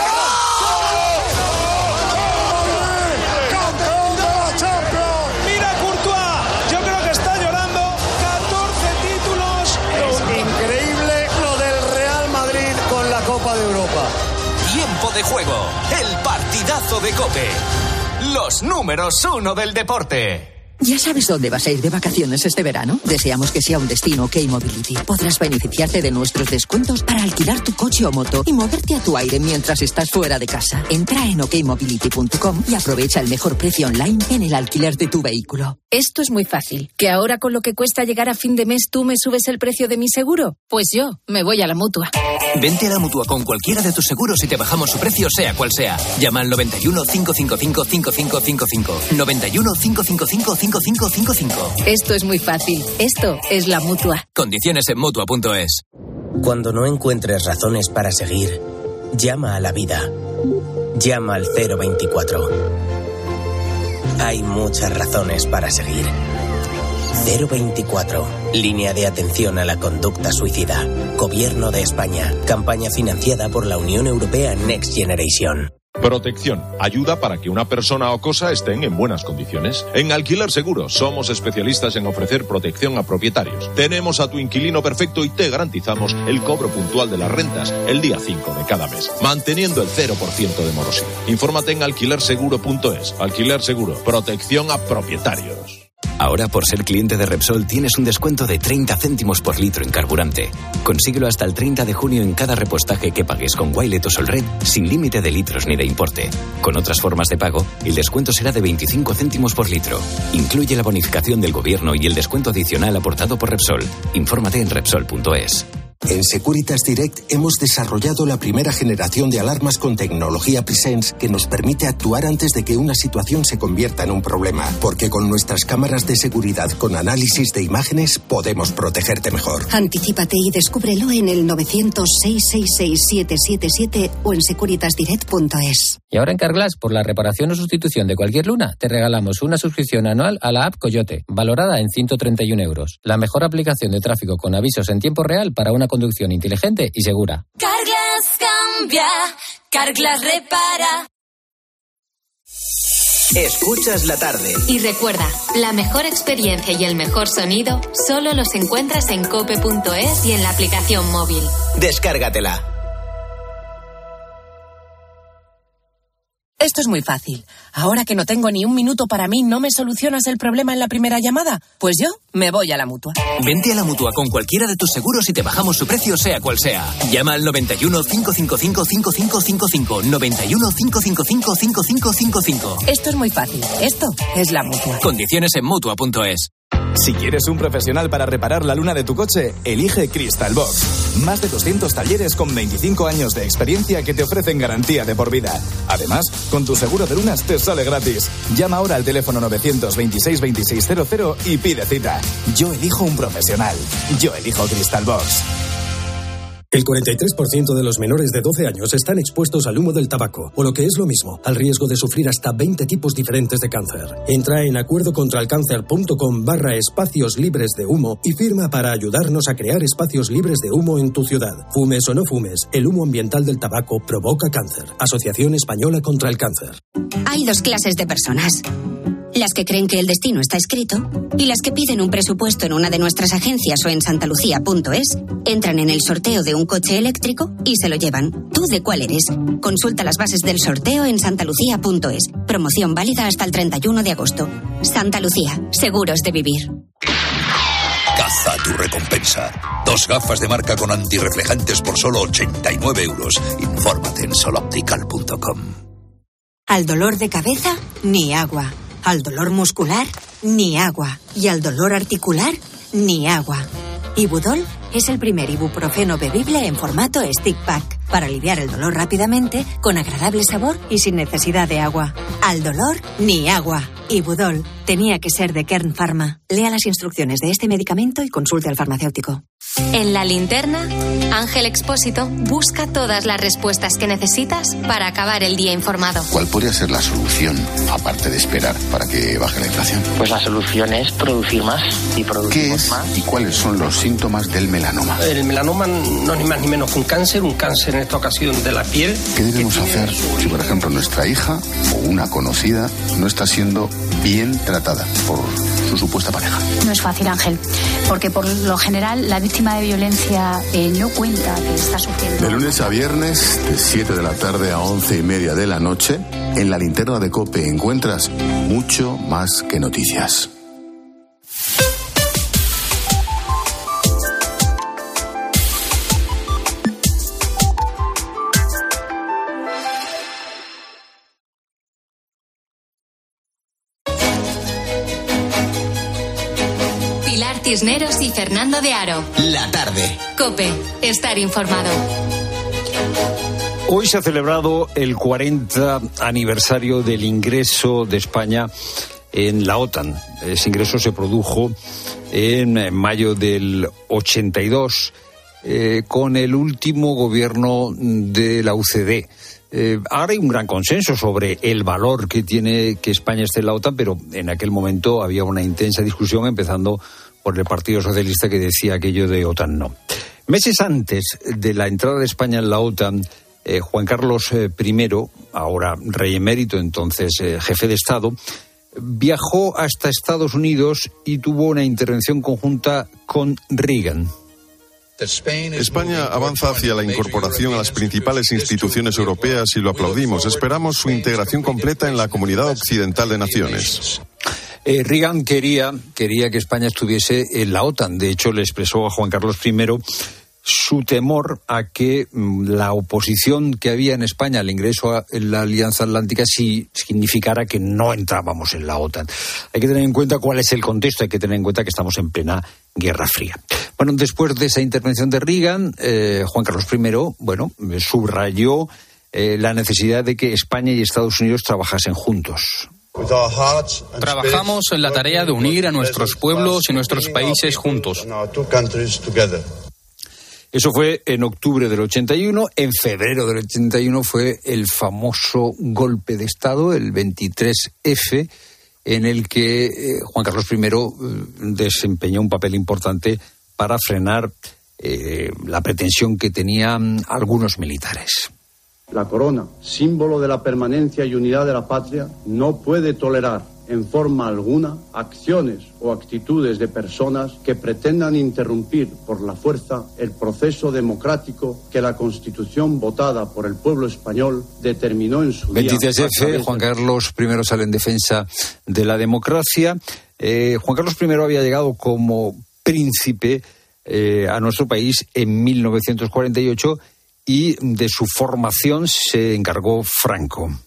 ¡Campeón de la Champions!
¡Mira Courtois! Yo creo que está llorando. catorce títulos. Es increíble lo del Real Madrid con la Copa de Europa.
Tiempo de juego. El partidazo de COPE. Los números uno del deporte.
¿Ya sabes dónde vas a ir de vacaciones este verano? Deseamos que sea un destino OK Mobility. Podrás beneficiarte de nuestros descuentos para alquilar tu coche o moto y moverte a tu aire mientras estás fuera de casa. Entra en ok mobility punto com y aprovecha el mejor precio online en el alquiler de tu vehículo.
Esto es muy fácil. ¿Que ahora con lo que cuesta llegar a fin de mes tú me subes el precio de mi seguro? Pues yo me voy a la Mutua.
Vente a la Mutua con cualquiera de tus seguros y te bajamos su precio sea cual sea. Llama al noventa y uno, cinco cinco cinco, cinco cinco cinco cinco. noventa y uno, cinco cinco cinco, cinco cinco cinco cinco.
Esto es muy fácil. Esto es la Mutua.
Condiciones en Mutua punto es.
Cuando no encuentres razones para seguir, llama a la vida. Llama al cero veinticuatro. Hay muchas razones para seguir. cero veinticuatro. Línea de atención a la conducta suicida. Gobierno de España. Campaña financiada por la Unión Europea Next Generation.
Protección. Ayuda para que una persona o cosa estén en buenas condiciones. En Alquiler Seguro somos especialistas en ofrecer protección a propietarios. Tenemos a tu inquilino perfecto y te garantizamos el cobro puntual de las rentas el día cinco de cada mes, manteniendo el cero por ciento de morosidad. Infórmate en alquiler seguro punto es. Alquiler Seguro. Protección a propietarios.
Ahora, por ser cliente de Repsol, tienes un descuento de treinta céntimos por litro en carburante. Consíguelo hasta el treinta de junio en cada repostaje que pagues con Wilet o Solred, sin límite de litros ni de importe. Con otras formas de pago, el descuento será de veinticinco céntimos por litro. Incluye la bonificación del gobierno y el descuento adicional aportado por Repsol. Infórmate en repsol punto es.
En Securitas Direct hemos desarrollado la primera generación de alarmas con tecnología Presence que nos permite actuar antes de que una situación se convierta en un problema, porque con nuestras cámaras de seguridad con análisis de imágenes podemos protegerte mejor.
Anticípate y descúbrelo en el novecientos, seiscientos sesenta y seis, siete siete siete o en securitas direct punto es.
Y ahora en Carglass, por la reparación o sustitución de cualquier luna, te regalamos una suscripción anual a la app Coyote, valorada en ciento treinta y un euros. La mejor aplicación de tráfico con avisos en tiempo real para una conducción inteligente y segura.
Carglass cambia, Carglass repara.
Escuchas la tarde.
Y recuerda, la mejor experiencia y el mejor sonido solo los encuentras en cope punto es y en la aplicación móvil.
Descárgatela.
Esto es muy fácil. Ahora que no tengo ni un minuto para mí, ¿no me solucionas el problema en la primera llamada? Pues yo me voy a la Mutua.
Vente a la Mutua con cualquiera de tus seguros y te bajamos su precio sea cual sea. Llama al noventa y uno, cinco cinco cinco, cinco cinco cinco cinco. noventa y uno, cinco cinco cinco, cinco cinco cinco cinco.
Esto es muy fácil. Esto es la Mutua.
Condiciones en Mutua punto es.
Si quieres un profesional para reparar la luna de tu coche, elige Crystal Box. Más de doscientos talleres con veinticinco años de experiencia que te ofrecen garantía de por vida. Además, con tu seguro de lunas te sale gratis. Llama ahora al teléfono novecientos veintiséis veintiséis cero cero y pide cita. Yo elijo un profesional. Yo elijo Crystal Box.
El cuarenta y tres por ciento de los menores de doce años están expuestos al humo del tabaco, o lo que es lo mismo, al riesgo de sufrir hasta veinte tipos diferentes de cáncer. Entra en acuerdocontralcáncer.com barra espacios libres de humo y firma para ayudarnos a crear espacios libres de humo en tu ciudad. Fumes o no fumes, el humo ambiental del tabaco provoca cáncer. Asociación Española contra el Cáncer.
Hay dos clases de personas. Las que creen que el destino está escrito y las que piden un presupuesto en una de nuestras agencias o en santalucía punto es, entran en el sorteo de un coche eléctrico y se lo llevan. ¿Tú de cuál eres? Consulta las bases del sorteo en santalucía punto es. Promoción válida hasta el treinta y uno de agosto. Santa Lucía, seguros de vivir.
Caza tu recompensa. Dos gafas de marca con antirreflejantes por solo ochenta y nueve euros. Infórmate en soloptical punto com.
Al dolor de cabeza, ni agua. Al dolor muscular, ni agua. Y al dolor articular, ni agua. Ibudol es el primer ibuprofeno bebible en formato stick pack para aliviar el dolor rápidamente, con agradable sabor y sin necesidad de agua. Al dolor, ni agua. Ibudol tenía que ser de Kern Pharma. Lea las instrucciones de este medicamento y consulte al farmacéutico.
En La Linterna, Ángel Expósito busca todas las respuestas que necesitas para acabar el día informado.
¿Cuál podría ser la solución, aparte de esperar, para que baje la inflación?
Pues la solución es producir más y producir
¿Qué es
más.
y cuáles son los síntomas del melanoma?
El melanoma no es ni más ni menos que un cáncer, un cáncer en esta ocasión de la piel.
¿Qué debemos hacer si, por ejemplo, nuestra hija o una conocida no está siendo bien tratada por su supuesta pareja?
No es fácil, Ángel, porque por lo general la víctima de violencia eh, no cuenta que está sufriendo.
De lunes a viernes, de siete de la tarde a once y media de la noche, en La Linterna de COPE encuentras mucho más que noticias.
Cisneros y Fernando de Aro.
La tarde.
COPE. Estar informado.
Hoy se ha celebrado el cuarenta aniversario del ingreso de España en la OTAN. Ese ingreso se produjo en mayo del ochenta y dos eh, con el último gobierno de la U C D. Eh, ahora hay un gran consenso sobre el valor que tiene que España esté en la OTAN, pero en aquel momento había una intensa discusión, empezando por el Partido Socialista, que decía aquello de OTAN no. Meses antes de la entrada de España en la OTAN, eh, Juan Carlos I, ahora rey emérito, entonces eh, jefe de Estado, viajó hasta Estados Unidos y tuvo una intervención conjunta con Reagan.
España avanza hacia la incorporación a las principales instituciones europeas y lo aplaudimos. Esperamos su integración completa en la comunidad occidental de naciones.
Eh, Reagan quería, quería que España estuviese en la OTAN. De hecho, le expresó a Juan Carlos I su temor a que mm, la oposición que había en España al ingreso a la Alianza Atlántica sí significara que no entrábamos en la OTAN. Hay que tener en cuenta cuál es el contexto, hay que tener en cuenta que estamos en plena Guerra Fría. Bueno, después de esa intervención de Reagan, eh, Juan Carlos I, bueno, subrayó eh, la necesidad de que España y Estados Unidos trabajasen juntos.
Trabajamos en la tarea de unir a nuestros pueblos y nuestros países juntos.
Eso fue en octubre del ochenta y uno. En febrero del ochenta y uno fue el famoso golpe de Estado, el veintitrés efe, en el que eh, Juan Carlos I eh, desempeñó un papel importante para frenar eh, la pretensión que tenían algunos militares.
La corona, símbolo de la permanencia y unidad de la patria, no puede tolerar en forma alguna acciones o actitudes de personas que pretendan interrumpir por la fuerza el proceso democrático que la Constitución votada por el pueblo español determinó en su día.
veintitrés efe, Juan Carlos I sale en defensa de la democracia. Eh, Juan Carlos I había llegado como príncipe eh, a nuestro país en mil novecientos cuarenta y ocho y de su formación se encargó Franco.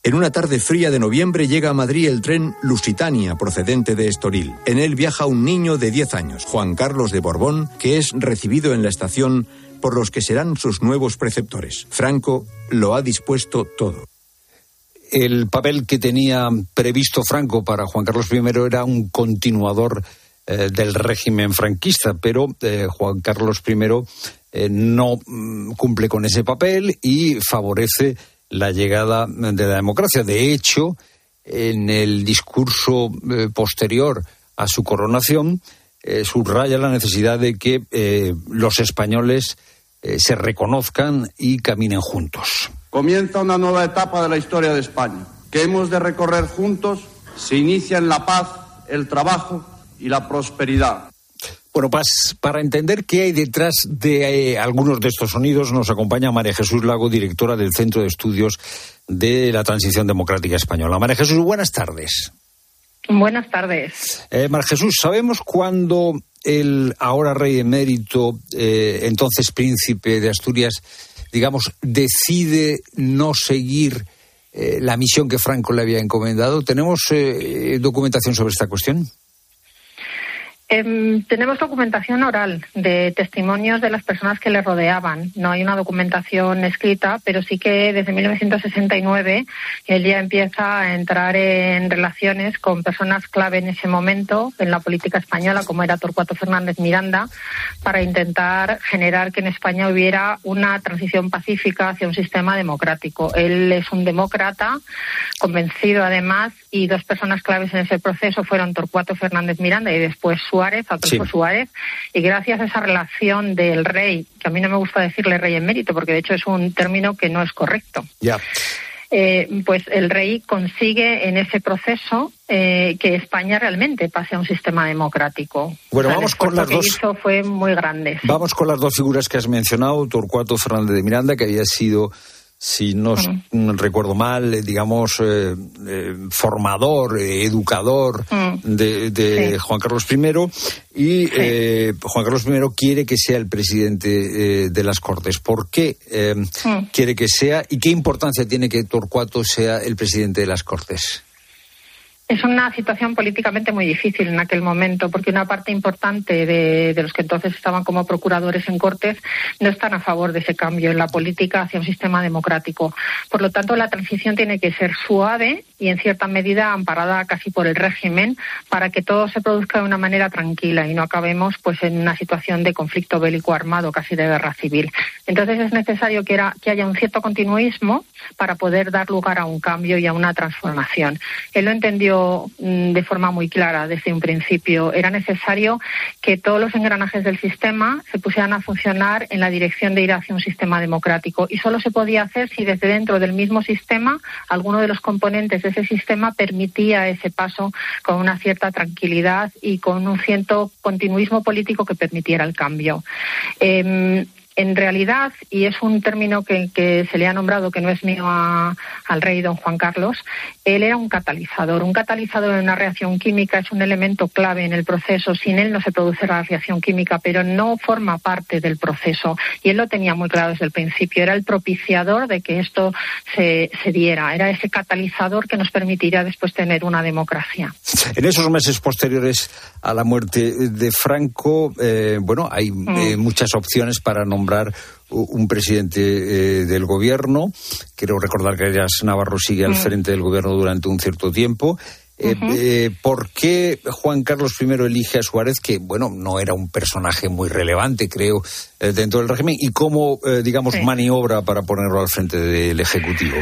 En una tarde fría de noviembre llega a Madrid el tren Lusitania, procedente de Estoril. En él viaja un niño de diez años, Juan Carlos de Borbón, que es recibido en la estación por los que serán sus nuevos preceptores. Franco lo ha dispuesto todo.
El papel que tenía previsto Franco para Juan Carlos primero era un continuador eh, del régimen franquista, pero eh, Juan Carlos primero eh, no mm, cumple con ese papel y favorece la llegada de la democracia. De hecho, en el discurso eh, posterior a su coronación, eh, subraya la necesidad de que eh, los españoles eh, se reconozcan y caminen juntos.
Comienza una nueva etapa de la historia de España, que hemos de recorrer juntos. Se inicia en la paz, el trabajo y la prosperidad.
Bueno, pues para entender qué hay detrás de eh, algunos de estos sonidos, nos acompaña María Jesús Lago, directora del Centro de Estudios de la Transición Democrática Española. María Jesús, buenas tardes.
Buenas tardes.
Eh, María Jesús, ¿sabemos cuándo el ahora rey emérito, eh, entonces príncipe de Asturias, digamos, decide no seguir eh, la misión que Franco le había encomendado? ¿Tenemos eh, documentación sobre esta cuestión?
Eh, tenemos documentación oral de testimonios de las personas que le rodeaban. No hay una documentación escrita, pero sí que desde mil novecientos sesenta y nueve él ya empieza a entrar en relaciones con personas clave en ese momento en la política española, como era Torcuato Fernández Miranda, para intentar generar que en España hubiera una transición pacífica hacia un sistema democrático. Él es un demócrata convencido, además, y dos personas claves en ese proceso fueron Torcuato Fernández Miranda y después Suárez, Adolfo sí. Suárez, y gracias a esa relación del rey, que a mí no me gusta decirle rey emérito, porque de hecho es un término que no es correcto,
ya.
eh, pues el rey consigue en ese proceso eh, que España realmente pase a un sistema democrático.
Bueno,
o sea,
vamos con las
que
dos.
Hizo fue muy grande. Sí.
Vamos con las dos figuras que has mencionado, Torcuato Fernández de Miranda, que había sido, si no uh-huh. recuerdo mal, digamos, eh, eh, formador, eh, educador uh-huh. de, de sí. Juan Carlos primero, y sí. eh, Juan Carlos primero quiere que sea el presidente eh, de las Cortes. ¿Por qué eh, uh-huh. quiere que sea y qué importancia tiene que Torcuato sea el presidente de las Cortes?
Es una situación políticamente muy difícil en aquel momento, porque una parte importante de, de los que entonces estaban como procuradores en Cortes no están a favor de ese cambio en la política hacia un sistema democrático. Por lo tanto, la transición tiene que ser suave y en cierta medida amparada casi por el régimen, para que todo se produzca de una manera tranquila y no acabemos pues en una situación de conflicto bélico armado, casi de guerra civil. Entonces es necesario que, era, que haya un cierto continuismo para poder dar lugar a un cambio y a una transformación. Él lo entendió de forma muy clara desde un principio. Era necesario que todos los engranajes del sistema se pusieran a funcionar en la dirección de ir hacia un sistema democrático, y solo se podía hacer si desde dentro del mismo sistema alguno de los componentes de ese sistema permitía ese paso con una cierta tranquilidad y con un cierto continuismo político que permitiera el cambio. Eh, En realidad, y es un término que, que se le ha nombrado, que no es mío a, al rey don Juan Carlos, él era un catalizador. Un catalizador en una reacción química es un elemento clave en el proceso. Sin él no se produce la reacción química, pero no forma parte del proceso. Y él lo tenía muy claro desde el principio. Era el propiciador de que esto se, se diera. Era ese catalizador que nos permitiría después tener una democracia.
En esos meses posteriores a la muerte de Franco, eh, bueno, hay mm. eh, muchas opciones para nombrar un presidente eh, del gobierno. Quiero recordar que Arias Navarro sigue al mm. frente del gobierno durante un cierto tiempo. Eh, uh-huh. eh, ¿Por qué Juan Carlos primero elige a Suárez, que, bueno, no era un personaje muy relevante, creo, eh, dentro del régimen, y cómo, eh, digamos, sí. maniobra para ponerlo al frente del Ejecutivo?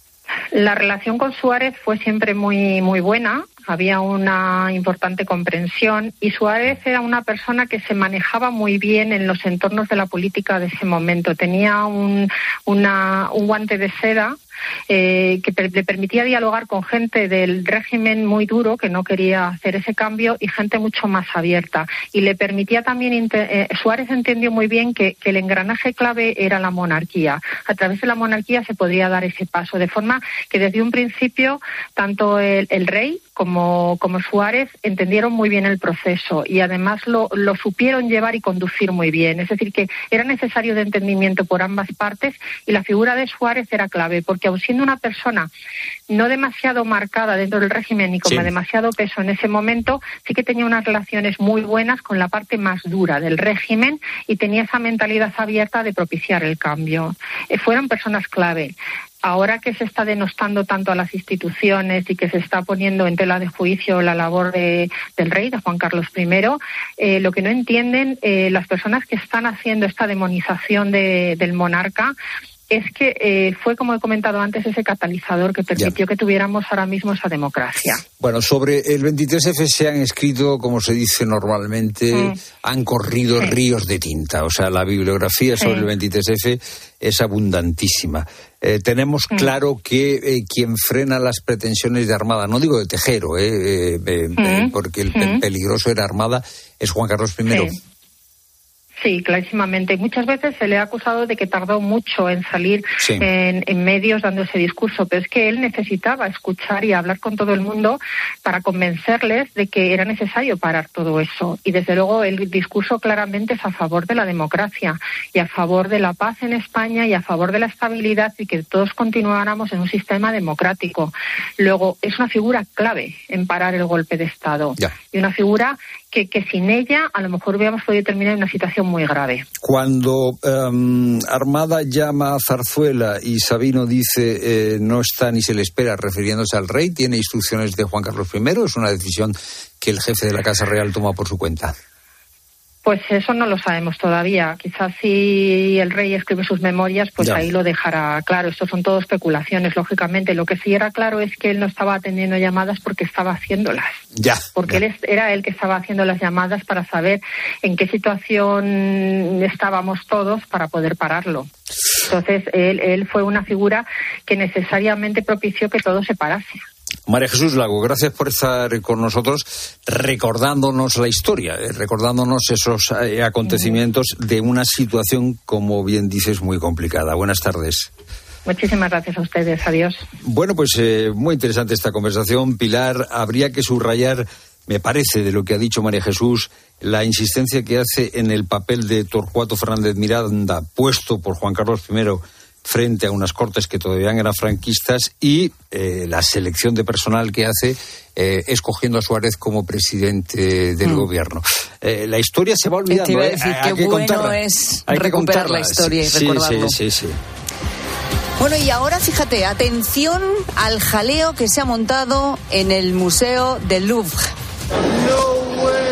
La relación con Suárez fue siempre muy, muy buena. Había una importante comprensión y Suárez era una persona que se manejaba muy bien en los entornos de la política de ese momento. Tenía un, una, un guante de seda eh, que per- le permitía dialogar con gente del régimen muy duro que no quería hacer ese cambio y gente mucho más abierta. Y le permitía también, inter- eh, Suárez entendió muy bien que, que el engranaje clave era la monarquía. A través de la monarquía se podría dar ese paso, de forma que desde un principio tanto el, el rey como, como Suárez entendieron muy bien el proceso y además lo, lo supieron llevar y conducir muy bien. Es decir, que era necesario de entendimiento por ambas partes y la figura de Suárez era clave porque porque aun siendo una persona no demasiado marcada dentro del régimen y con sí. demasiado peso en ese momento, sí que tenía unas relaciones muy buenas con la parte más dura del régimen y tenía esa mentalidad abierta de propiciar el cambio. Eh, fueron personas clave. Ahora que se está denostando tanto a las instituciones y que se está poniendo en tela de juicio la labor de, del rey, de Juan Carlos primero, eh, lo que no entienden eh, las personas que están haciendo esta demonización de, del monarca es que eh, fue, como he comentado antes, ese catalizador que permitió ya. que tuviéramos ahora mismo esa democracia.
Bueno, sobre el veintitrés efe se han escrito, como se dice normalmente, mm. han corrido sí. ríos de tinta. O sea, la bibliografía sobre sí. el veintitrés efe es abundantísima. Eh, tenemos mm. claro que eh, quien frena las pretensiones de Armada, no digo de Tejero, eh, eh, eh, mm. eh, porque el mm. peligroso era Armada, es Juan Carlos primero.
Sí. Sí, clarísimamente. Muchas veces se le ha acusado de que tardó mucho en salir sí. en, en medios dando ese discurso, pero es que él necesitaba escuchar y hablar con todo el mundo para convencerles de que era necesario parar todo eso. Y desde luego el discurso claramente es a favor de la democracia y a favor de la paz en España y a favor de la estabilidad y que todos continuáramos en un sistema democrático. Luego, es una figura clave en parar el golpe de Estado. Ya. Y una figura que, que sin ella a lo mejor hubiéramos podido terminar en una situación muy grave.
Cuando um, Armada llama a Zarzuela y Sabino dice eh, no está ni se le espera, refiriéndose al rey, ¿tiene instrucciones de Juan Carlos primero? ¿Es una decisión que el jefe de la Casa Real toma por su cuenta?
Pues eso no lo sabemos todavía. Quizás si el rey escribe sus memorias, pues ya. ahí lo dejará claro. Esto son todo especulaciones, lógicamente. Lo que sí era claro es que él no estaba atendiendo llamadas porque estaba haciéndolas.
Ya.
Porque
ya.
él era él que estaba haciendo las llamadas para saber en qué situación estábamos todos para poder pararlo. Entonces, él, él fue una figura que necesariamente propició que todo se parase.
María Jesús Lago, gracias por estar con nosotros recordándonos la historia, eh, recordándonos esos eh, acontecimientos de una situación, como bien dices, muy complicada. Buenas tardes.
Muchísimas gracias a ustedes. Adiós.
Bueno, pues eh, muy interesante esta conversación. Pilar, habría que subrayar, me parece, de lo que ha dicho María Jesús, la insistencia que hace en el papel de Torcuato Fernández Miranda, puesto por Juan Carlos primero frente a unas cortes que todavía eran franquistas, y eh, la selección de personal que hace eh, escogiendo a Suárez como presidente del mm. gobierno. Eh, la historia se va olvidando.
Te iba a decir,
eh,
qué
hay que
bueno
contarla.
es
hay
recuperar la historia y
sí,
recordarlo.
Sí, sí, sí.
Bueno, y ahora fíjate, atención al jaleo que se ha montado en el Museo del Louvre.
No way.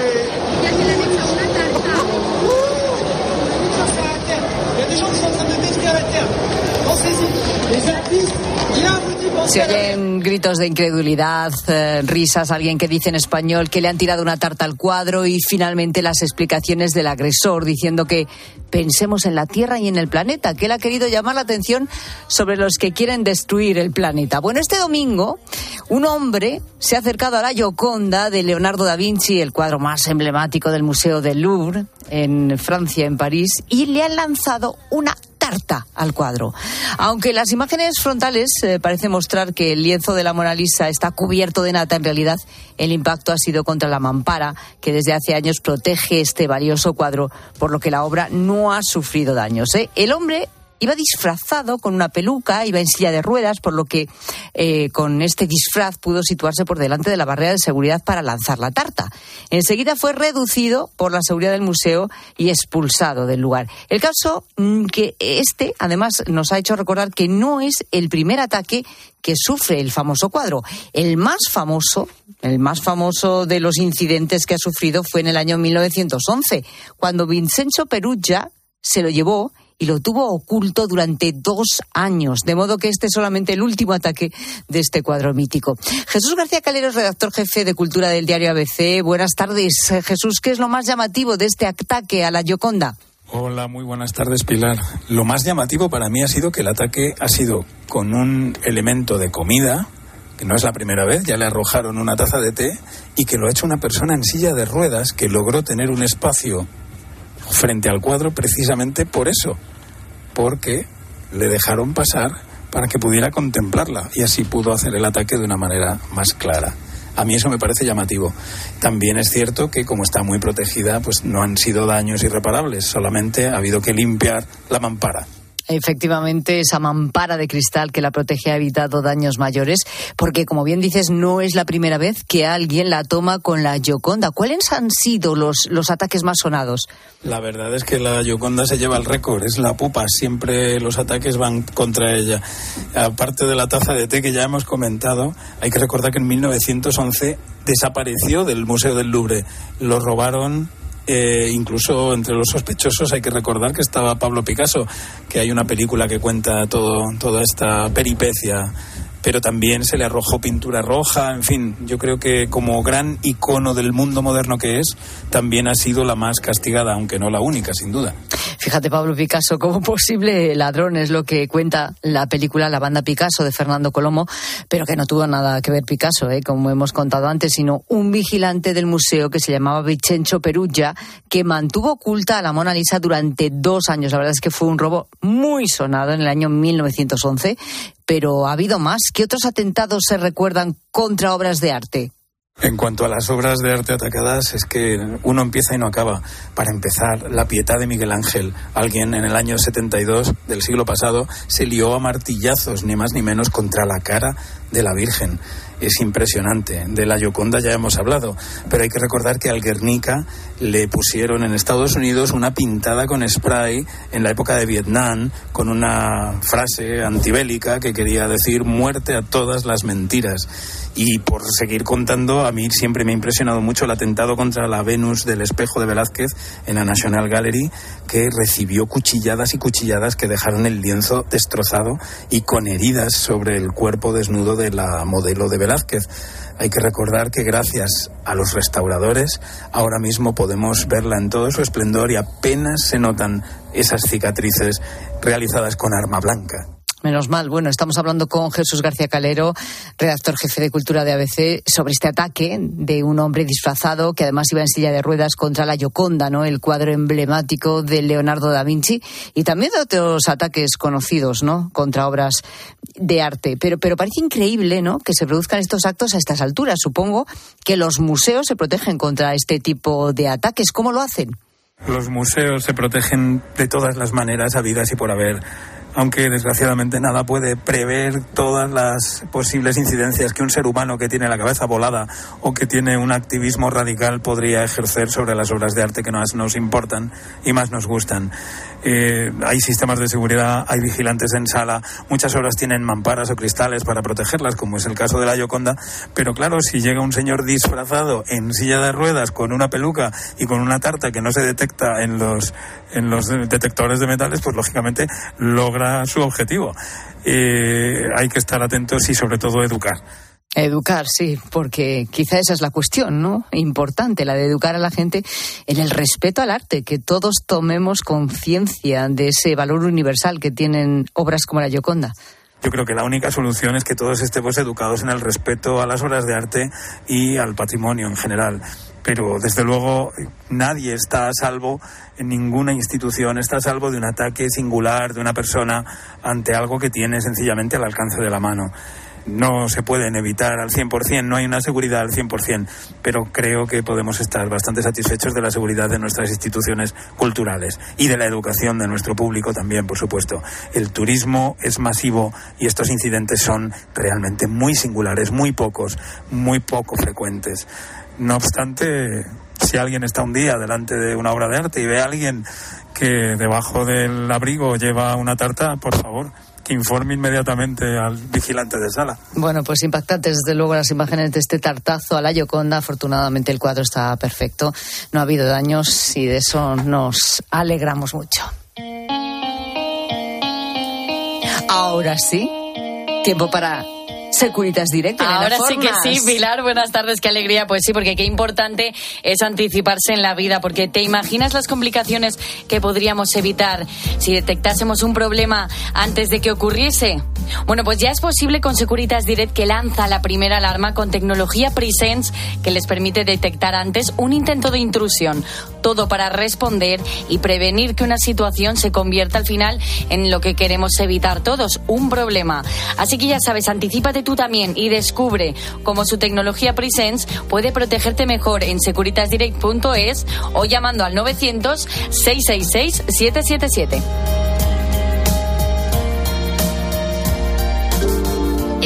Se oyen gritos de incredulidad, eh, risas, alguien que dice en español que le han tirado una tarta al cuadro y finalmente las explicaciones del agresor diciendo que pensemos en la Tierra y en el planeta, que él ha querido llamar la atención sobre los que quieren destruir el planeta. Bueno, este domingo un hombre se ha acercado a la Gioconda de Leonardo da Vinci, el cuadro más emblemático del Museo del Louvre en Francia, en París, y le han lanzado una tarta al cuadro. Aunque las imágenes frontales eh, parecen mostrar que el lienzo de la Mona Lisa está cubierto de nata, en realidad el impacto ha sido contra la mampara que desde hace años protege este valioso cuadro, por lo que la obra no ha sufrido daños, ¿eh? El hombre iba disfrazado con una peluca, iba en silla de ruedas, por lo que eh, con este disfraz pudo situarse por delante de la barrera de seguridad para lanzar la tarta. Enseguida fue reducido por la seguridad del museo y expulsado del lugar. El caso que este, además, nos ha hecho recordar que no es el primer ataque que sufre el famoso cuadro. El más famoso, el más famoso de los incidentes que ha sufrido fue en el año mil novecientos once, cuando Vincenzo Peruggia se lo llevó y lo tuvo oculto durante dos años, de modo que este es solamente el último ataque de este cuadro mítico. Jesús García Calero, redactor jefe de Cultura del diario A B C. Buenas tardes, Jesús. ¿Qué es lo más llamativo de este ataque a la Gioconda?
Hola, muy buenas tardes, Pilar. Lo más llamativo para mí ha sido que el ataque ha sido con un elemento de comida, que no es la primera vez, ya le arrojaron una taza de té, y que lo ha hecho una persona en silla de ruedas que logró tener un espacio frente al cuadro precisamente por eso, porque le dejaron pasar para que pudiera contemplarla y así pudo hacer el ataque de una manera más clara. A mí eso me parece llamativo. También es cierto que como está muy protegida, pues no han sido daños irreparables, solamente ha habido que limpiar la mampara.
Efectivamente, esa mampara de cristal que la protege ha evitado daños mayores, porque, como bien dices, no es la primera vez que alguien la toma con la Gioconda. ¿Cuáles han sido los, los ataques más sonados?
La verdad es que la Gioconda se lleva el récord, es la pupa, siempre los ataques van contra ella. Aparte de la taza de té que ya hemos comentado, hay que recordar que en mil novecientos once desapareció del Museo del Louvre, lo robaron. Eh, incluso entre los sospechosos hay que recordar que estaba Pablo Picasso, que hay una película que cuenta todo, toda esta peripecia, pero también se le arrojó pintura roja. En fin, yo creo que como gran icono del mundo moderno que es, también ha sido la más castigada, aunque no la única, sin duda.
Fíjate, Pablo Picasso, como posible ladrón, es lo que cuenta la película La banda Picasso de Fernando Colomo, pero que no tuvo nada que ver Picasso, ¿eh? como hemos contado antes, sino un vigilante del museo que se llamaba Vincenzo Peruggia, que mantuvo oculta a la Mona Lisa durante dos años. La verdad es que fue un robo muy sonado en el año mil novecientos once, pero ha habido más. ¿Qué otros atentados se recuerdan contra obras de arte?
En cuanto a las obras de arte atacadas, es que uno empieza y no acaba. Para empezar, la Pietà de Miguel Ángel. Alguien en el año setenta y dos del siglo pasado se lió a martillazos, ni más ni menos, contra la cara de la Virgen. Es impresionante. De la Gioconda ya hemos hablado, pero hay que recordar que al Guernica le pusieron en Estados Unidos una pintada con spray en la época de Vietnam, con una frase antibélica que quería decir muerte a todas las mentiras. Y por seguir contando, a mí siempre me ha impresionado mucho el atentado contra la Venus del Espejo de Velázquez en la National Gallery, que recibió cuchilladas y cuchilladas que dejaron el lienzo destrozado y con heridas sobre el cuerpo desnudo de la modelo de Velázquez. Hay que recordar que gracias a los restauradores ahora mismo podemos verla en todo su esplendor y apenas se notan esas cicatrices realizadas con arma blanca.
Menos mal. Bueno, estamos hablando con Jesús García Calero, redactor jefe de Cultura de A B C, sobre este ataque de un hombre disfrazado que además iba en silla de ruedas contra la Gioconda, ¿no? El cuadro emblemático de Leonardo da Vinci, y también de otros ataques conocidos, ¿no? Contra obras de arte. Pero, pero parece increíble, ¿no? Que se produzcan estos actos a estas alturas. Supongo que los museos se protegen contra este tipo de ataques. ¿Cómo lo hacen?
Los museos se protegen de todas las maneras habidas y por haber, aunque desgraciadamente nada puede prever todas las posibles incidencias que un ser humano que tiene la cabeza volada o que tiene un activismo radical podría ejercer sobre las obras de arte que más nos importan y más nos gustan. Eh, hay sistemas de seguridad, hay vigilantes en sala, muchas obras tienen mamparas o cristales para protegerlas, como es el caso de la Gioconda, pero claro, si llega un señor disfrazado en silla de ruedas con una peluca y con una tarta que no se detecta en los, en los detectores de metales, pues lógicamente logra su objetivo. Eh, hay que estar atentos y sobre todo educar.
Educar, sí, porque quizá esa es la cuestión, ¿no? Importante, la de educar a la gente en el respeto al arte, que todos tomemos conciencia de ese valor universal que tienen obras como la Gioconda.
Yo creo que la única solución es que todos estemos educados en el respeto a las obras de arte y al patrimonio en general. Pero, desde luego, nadie está a salvo, en ninguna institución está a salvo de un ataque singular de una persona ante algo que tiene sencillamente al alcance de la mano. No se pueden evitar al cien por ciento, no hay una seguridad al cien por ciento, pero creo que podemos estar bastante satisfechos de la seguridad de nuestras instituciones culturales y de la educación de nuestro público también, por supuesto. El turismo es masivo y estos incidentes son realmente muy singulares, muy pocos, muy poco frecuentes. No obstante, si alguien está un día delante de una obra de arte y ve a alguien que debajo del abrigo lleva una tarta, por favor, que informe inmediatamente al vigilante de sala.
Bueno, pues impactantes desde luego las imágenes de este tartazo a la Gioconda. Afortunadamente el cuadro está perfecto, no ha habido daños y de eso nos alegramos mucho. Ahora sí, tiempo para Securitas Direct.
Ahora sí que sí, Pilar, buenas tardes, qué alegría. Pues sí, porque qué importante es anticiparse en la vida, porque te imaginas las complicaciones que podríamos evitar si detectásemos un problema antes de que ocurriese. Bueno, pues ya es posible con Securitas Direct, que lanza la primera alarma con tecnología Presence que les permite detectar antes un intento de intrusión. Todo para responder y prevenir que una situación se convierta al final en lo que queremos evitar todos, un problema. Así que ya sabes, anticípate tú también y descubre cómo su tecnología Presence puede protegerte mejor en securitas direct punto es o llamando al novecientos, seiscientos sesenta y seis, setecientos setenta y siete.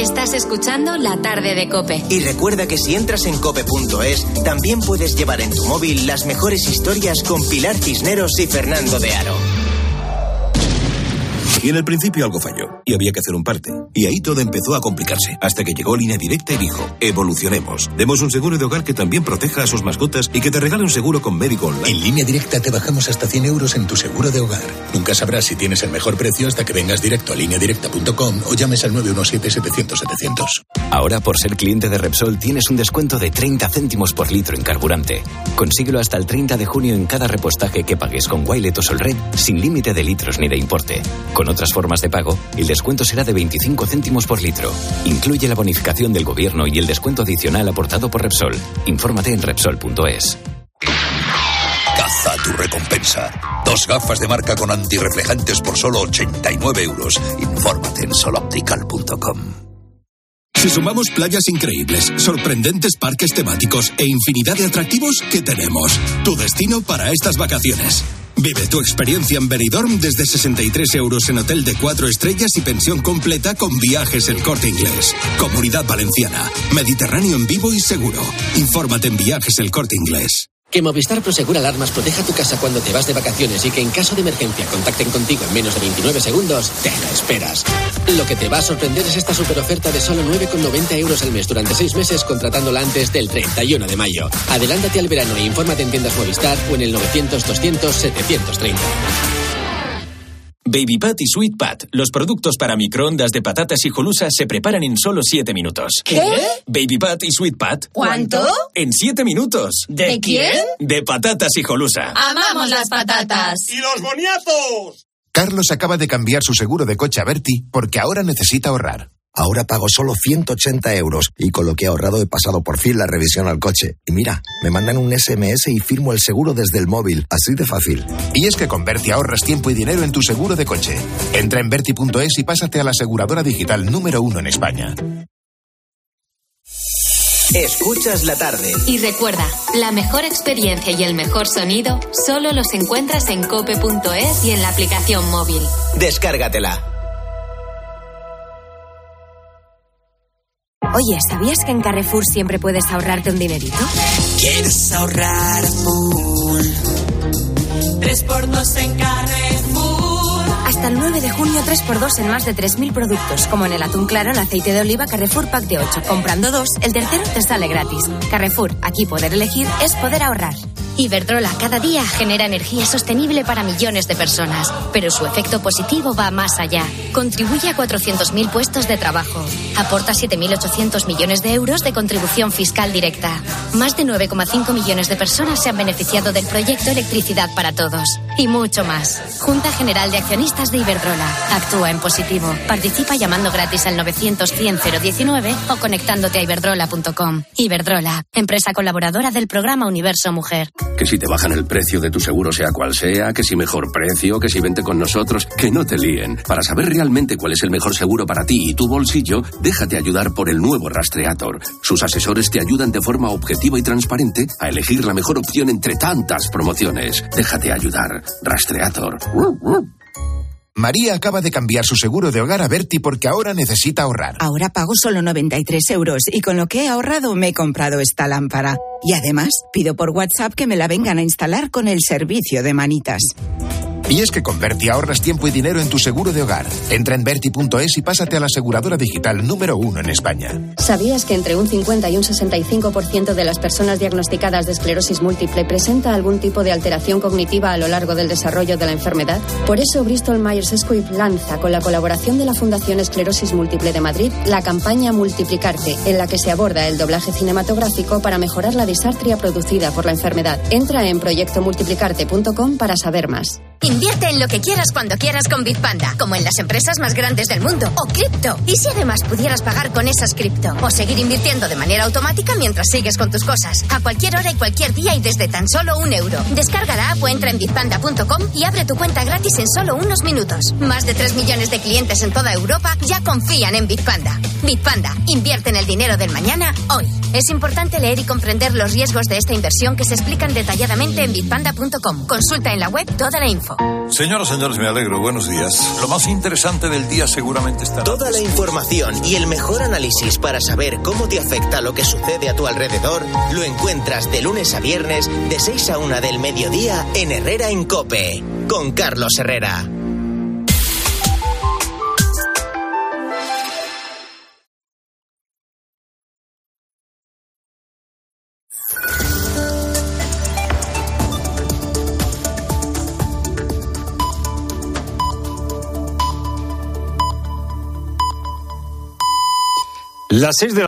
Estás escuchando La Tarde de COPE.
Y recuerda que si entras en cope punto es, también puedes llevar en tu móvil las mejores historias con Pilar Cisneros y Fernando de Aro.
Y en el principio algo falló, y había que hacer un parte. Y ahí todo empezó a complicarse, hasta que llegó Línea Directa y dijo, evolucionemos. Demos un seguro de hogar que también proteja a sus mascotas y que te regale un seguro con médico online.
En Línea Directa te bajamos hasta cien euros en tu seguro de hogar. Nunca sabrás si tienes el mejor precio hasta que vengas directo a línea directa punto com o llames al nueve uno siete, setecientos, setecientos.
Ahora, por ser cliente de Repsol, tienes un descuento de treinta céntimos por litro en carburante. Consíguelo hasta el treinta de junio en cada repostaje que pagues con Wilet o Solred, sin límite de litros ni de importe. Con otras formas de pago, el descuento será de veinticinco céntimos por litro. Incluye la bonificación del gobierno y el descuento adicional aportado por Repsol. Infórmate en Repsol punto es.
Caza tu recompensa. Dos gafas de marca con antirreflejantes por solo ochenta y nueve euros. Infórmate en soloptical punto com.
Si sumamos playas increíbles, sorprendentes parques temáticos e infinidad de atractivos, ¿qué tenemos? Tu destino para estas vacaciones. Vive tu experiencia en Benidorm desde sesenta y tres euros en hotel de cuatro estrellas y pensión completa con Viajes El Corte Inglés. Comunidad Valenciana. Mediterráneo en vivo y seguro. Infórmate en Viajes El Corte Inglés.
Que Movistar Prosegur Alarmas proteja tu casa cuando te vas de vacaciones y que en caso de emergencia contacten contigo en menos de veintinueve segundos, te lo esperas. Lo que te va a sorprender es esta super oferta de solo nueve con noventa euros al mes durante seis meses contratándola antes del treinta y uno de mayo. Adelántate al verano e infórmate en tiendas Movistar o en el novecientos, doscientos, setecientos treinta.
Baby Pat y Sweet Pat, los productos para microondas de patatas hijolusa se preparan en solo siete minutos.
¿Qué?
Baby Pat y Sweet Pat.
¿Cuánto?
En siete minutos.
¿De quién?
De patatas hijolusa.
¡Amamos las patatas!
¡Y los boniatos!
Carlos acaba de cambiar su seguro de coche a Berti porque ahora necesita ahorrar.
Ahora pago solo ciento ochenta euros y con lo que he ahorrado he pasado por fin la revisión al coche. Y mira, me mandan un ese eme ese y firmo el seguro desde el móvil. Así de fácil.
Y es que con Berti ahorras tiempo y dinero en tu seguro de coche. Entra en berti punto es y pásate a la aseguradora digital número uno en España.
Escuchas la tarde.
Y recuerda, la mejor experiencia y el mejor sonido solo los encuentras en cope punto es y en la aplicación móvil.
Descárgatela.
Oye, ¿sabías que en Carrefour siempre puedes ahorrarte un dinerito?
¿Quieres ahorrar full? tres por dos en Carrefour.
Hasta el nueve de junio, tres por dos en más de tres mil productos, como en el atún claro en aceite de oliva Carrefour Pack de ocho. Comprando dos, el tercero te sale gratis. Carrefour, aquí poder elegir es poder ahorrar.
Iberdrola cada día genera energía sostenible para millones de personas, pero su efecto positivo va más allá. Contribuye a cuatrocientos mil puestos de trabajo. Aporta siete mil ochocientos millones de euros de contribución fiscal directa. Más de nueve coma cinco millones de personas se han beneficiado del proyecto Electricidad para Todos. Y mucho más. Junta General de Accionistas de Iberdrola. Actúa en positivo. Participa llamando gratis al novecientos cien cero diecinueve o conectándote a iberdrola punto com. Iberdrola, empresa colaboradora del programa Universo Mujer.
Que si te bajan el precio de tu seguro sea cual sea, que si mejor precio, que si vente con nosotros, que no te líen. Para saber realmente cuál es el mejor seguro para ti y tu bolsillo, déjate ayudar por el nuevo Rastreator. Sus asesores te ayudan de forma objetiva y transparente a elegir la mejor opción entre tantas promociones. Déjate ayudar. Rastreator.
María acaba de cambiar su seguro de hogar a Berti porque ahora necesita ahorrar.
Ahora pago solo noventa y tres euros y con lo que he ahorrado me he comprado esta lámpara. Y además, pido por WhatsApp que me la vengan a instalar con el servicio de manitas.
Y es que con Berti ahorras tiempo y dinero en tu seguro de hogar. Entra en berti punto es y pásate a la aseguradora digital número uno en España.
¿Sabías que entre un cincuenta y un sesenta y cinco por ciento de las personas diagnosticadas de esclerosis múltiple presenta algún tipo de alteración cognitiva a lo largo del desarrollo de la enfermedad? Por eso Bristol Myers Squibb lanza, con la colaboración de la Fundación Esclerosis Múltiple de Madrid, la campaña Multiplicarte, en la que se aborda el doblaje cinematográfico para mejorar la disartria producida por la enfermedad. Entra en proyecto multiplicarte punto com para saber más. Invierte en lo que quieras cuando quieras con Bitpanda, como en las empresas más grandes del mundo, o cripto. ¿Y si además pudieras pagar con esas cripto? O seguir invirtiendo de manera automática mientras sigues con tus cosas, a cualquier hora y cualquier día y desde tan solo un euro. Descarga la app o entra en bitpanda punto com y abre tu cuenta gratis en solo unos minutos. Más de tres millones de clientes en toda Europa ya confían en Bitpanda.
Bitpanda, invierte en el dinero del mañana hoy. Es importante leer y comprender los riesgos de esta inversión que se explican detalladamente en bitpanda punto com. Consulta en la web toda la info.
Señoras, señores, me alegro. Buenos días. Lo más interesante del día seguramente está...
Toda la información y el mejor análisis para saber cómo te afecta lo que sucede a tu alrededor lo encuentras de lunes a viernes de seis a una del mediodía en Herrera en COPE, con Carlos Herrera.
Las seis de la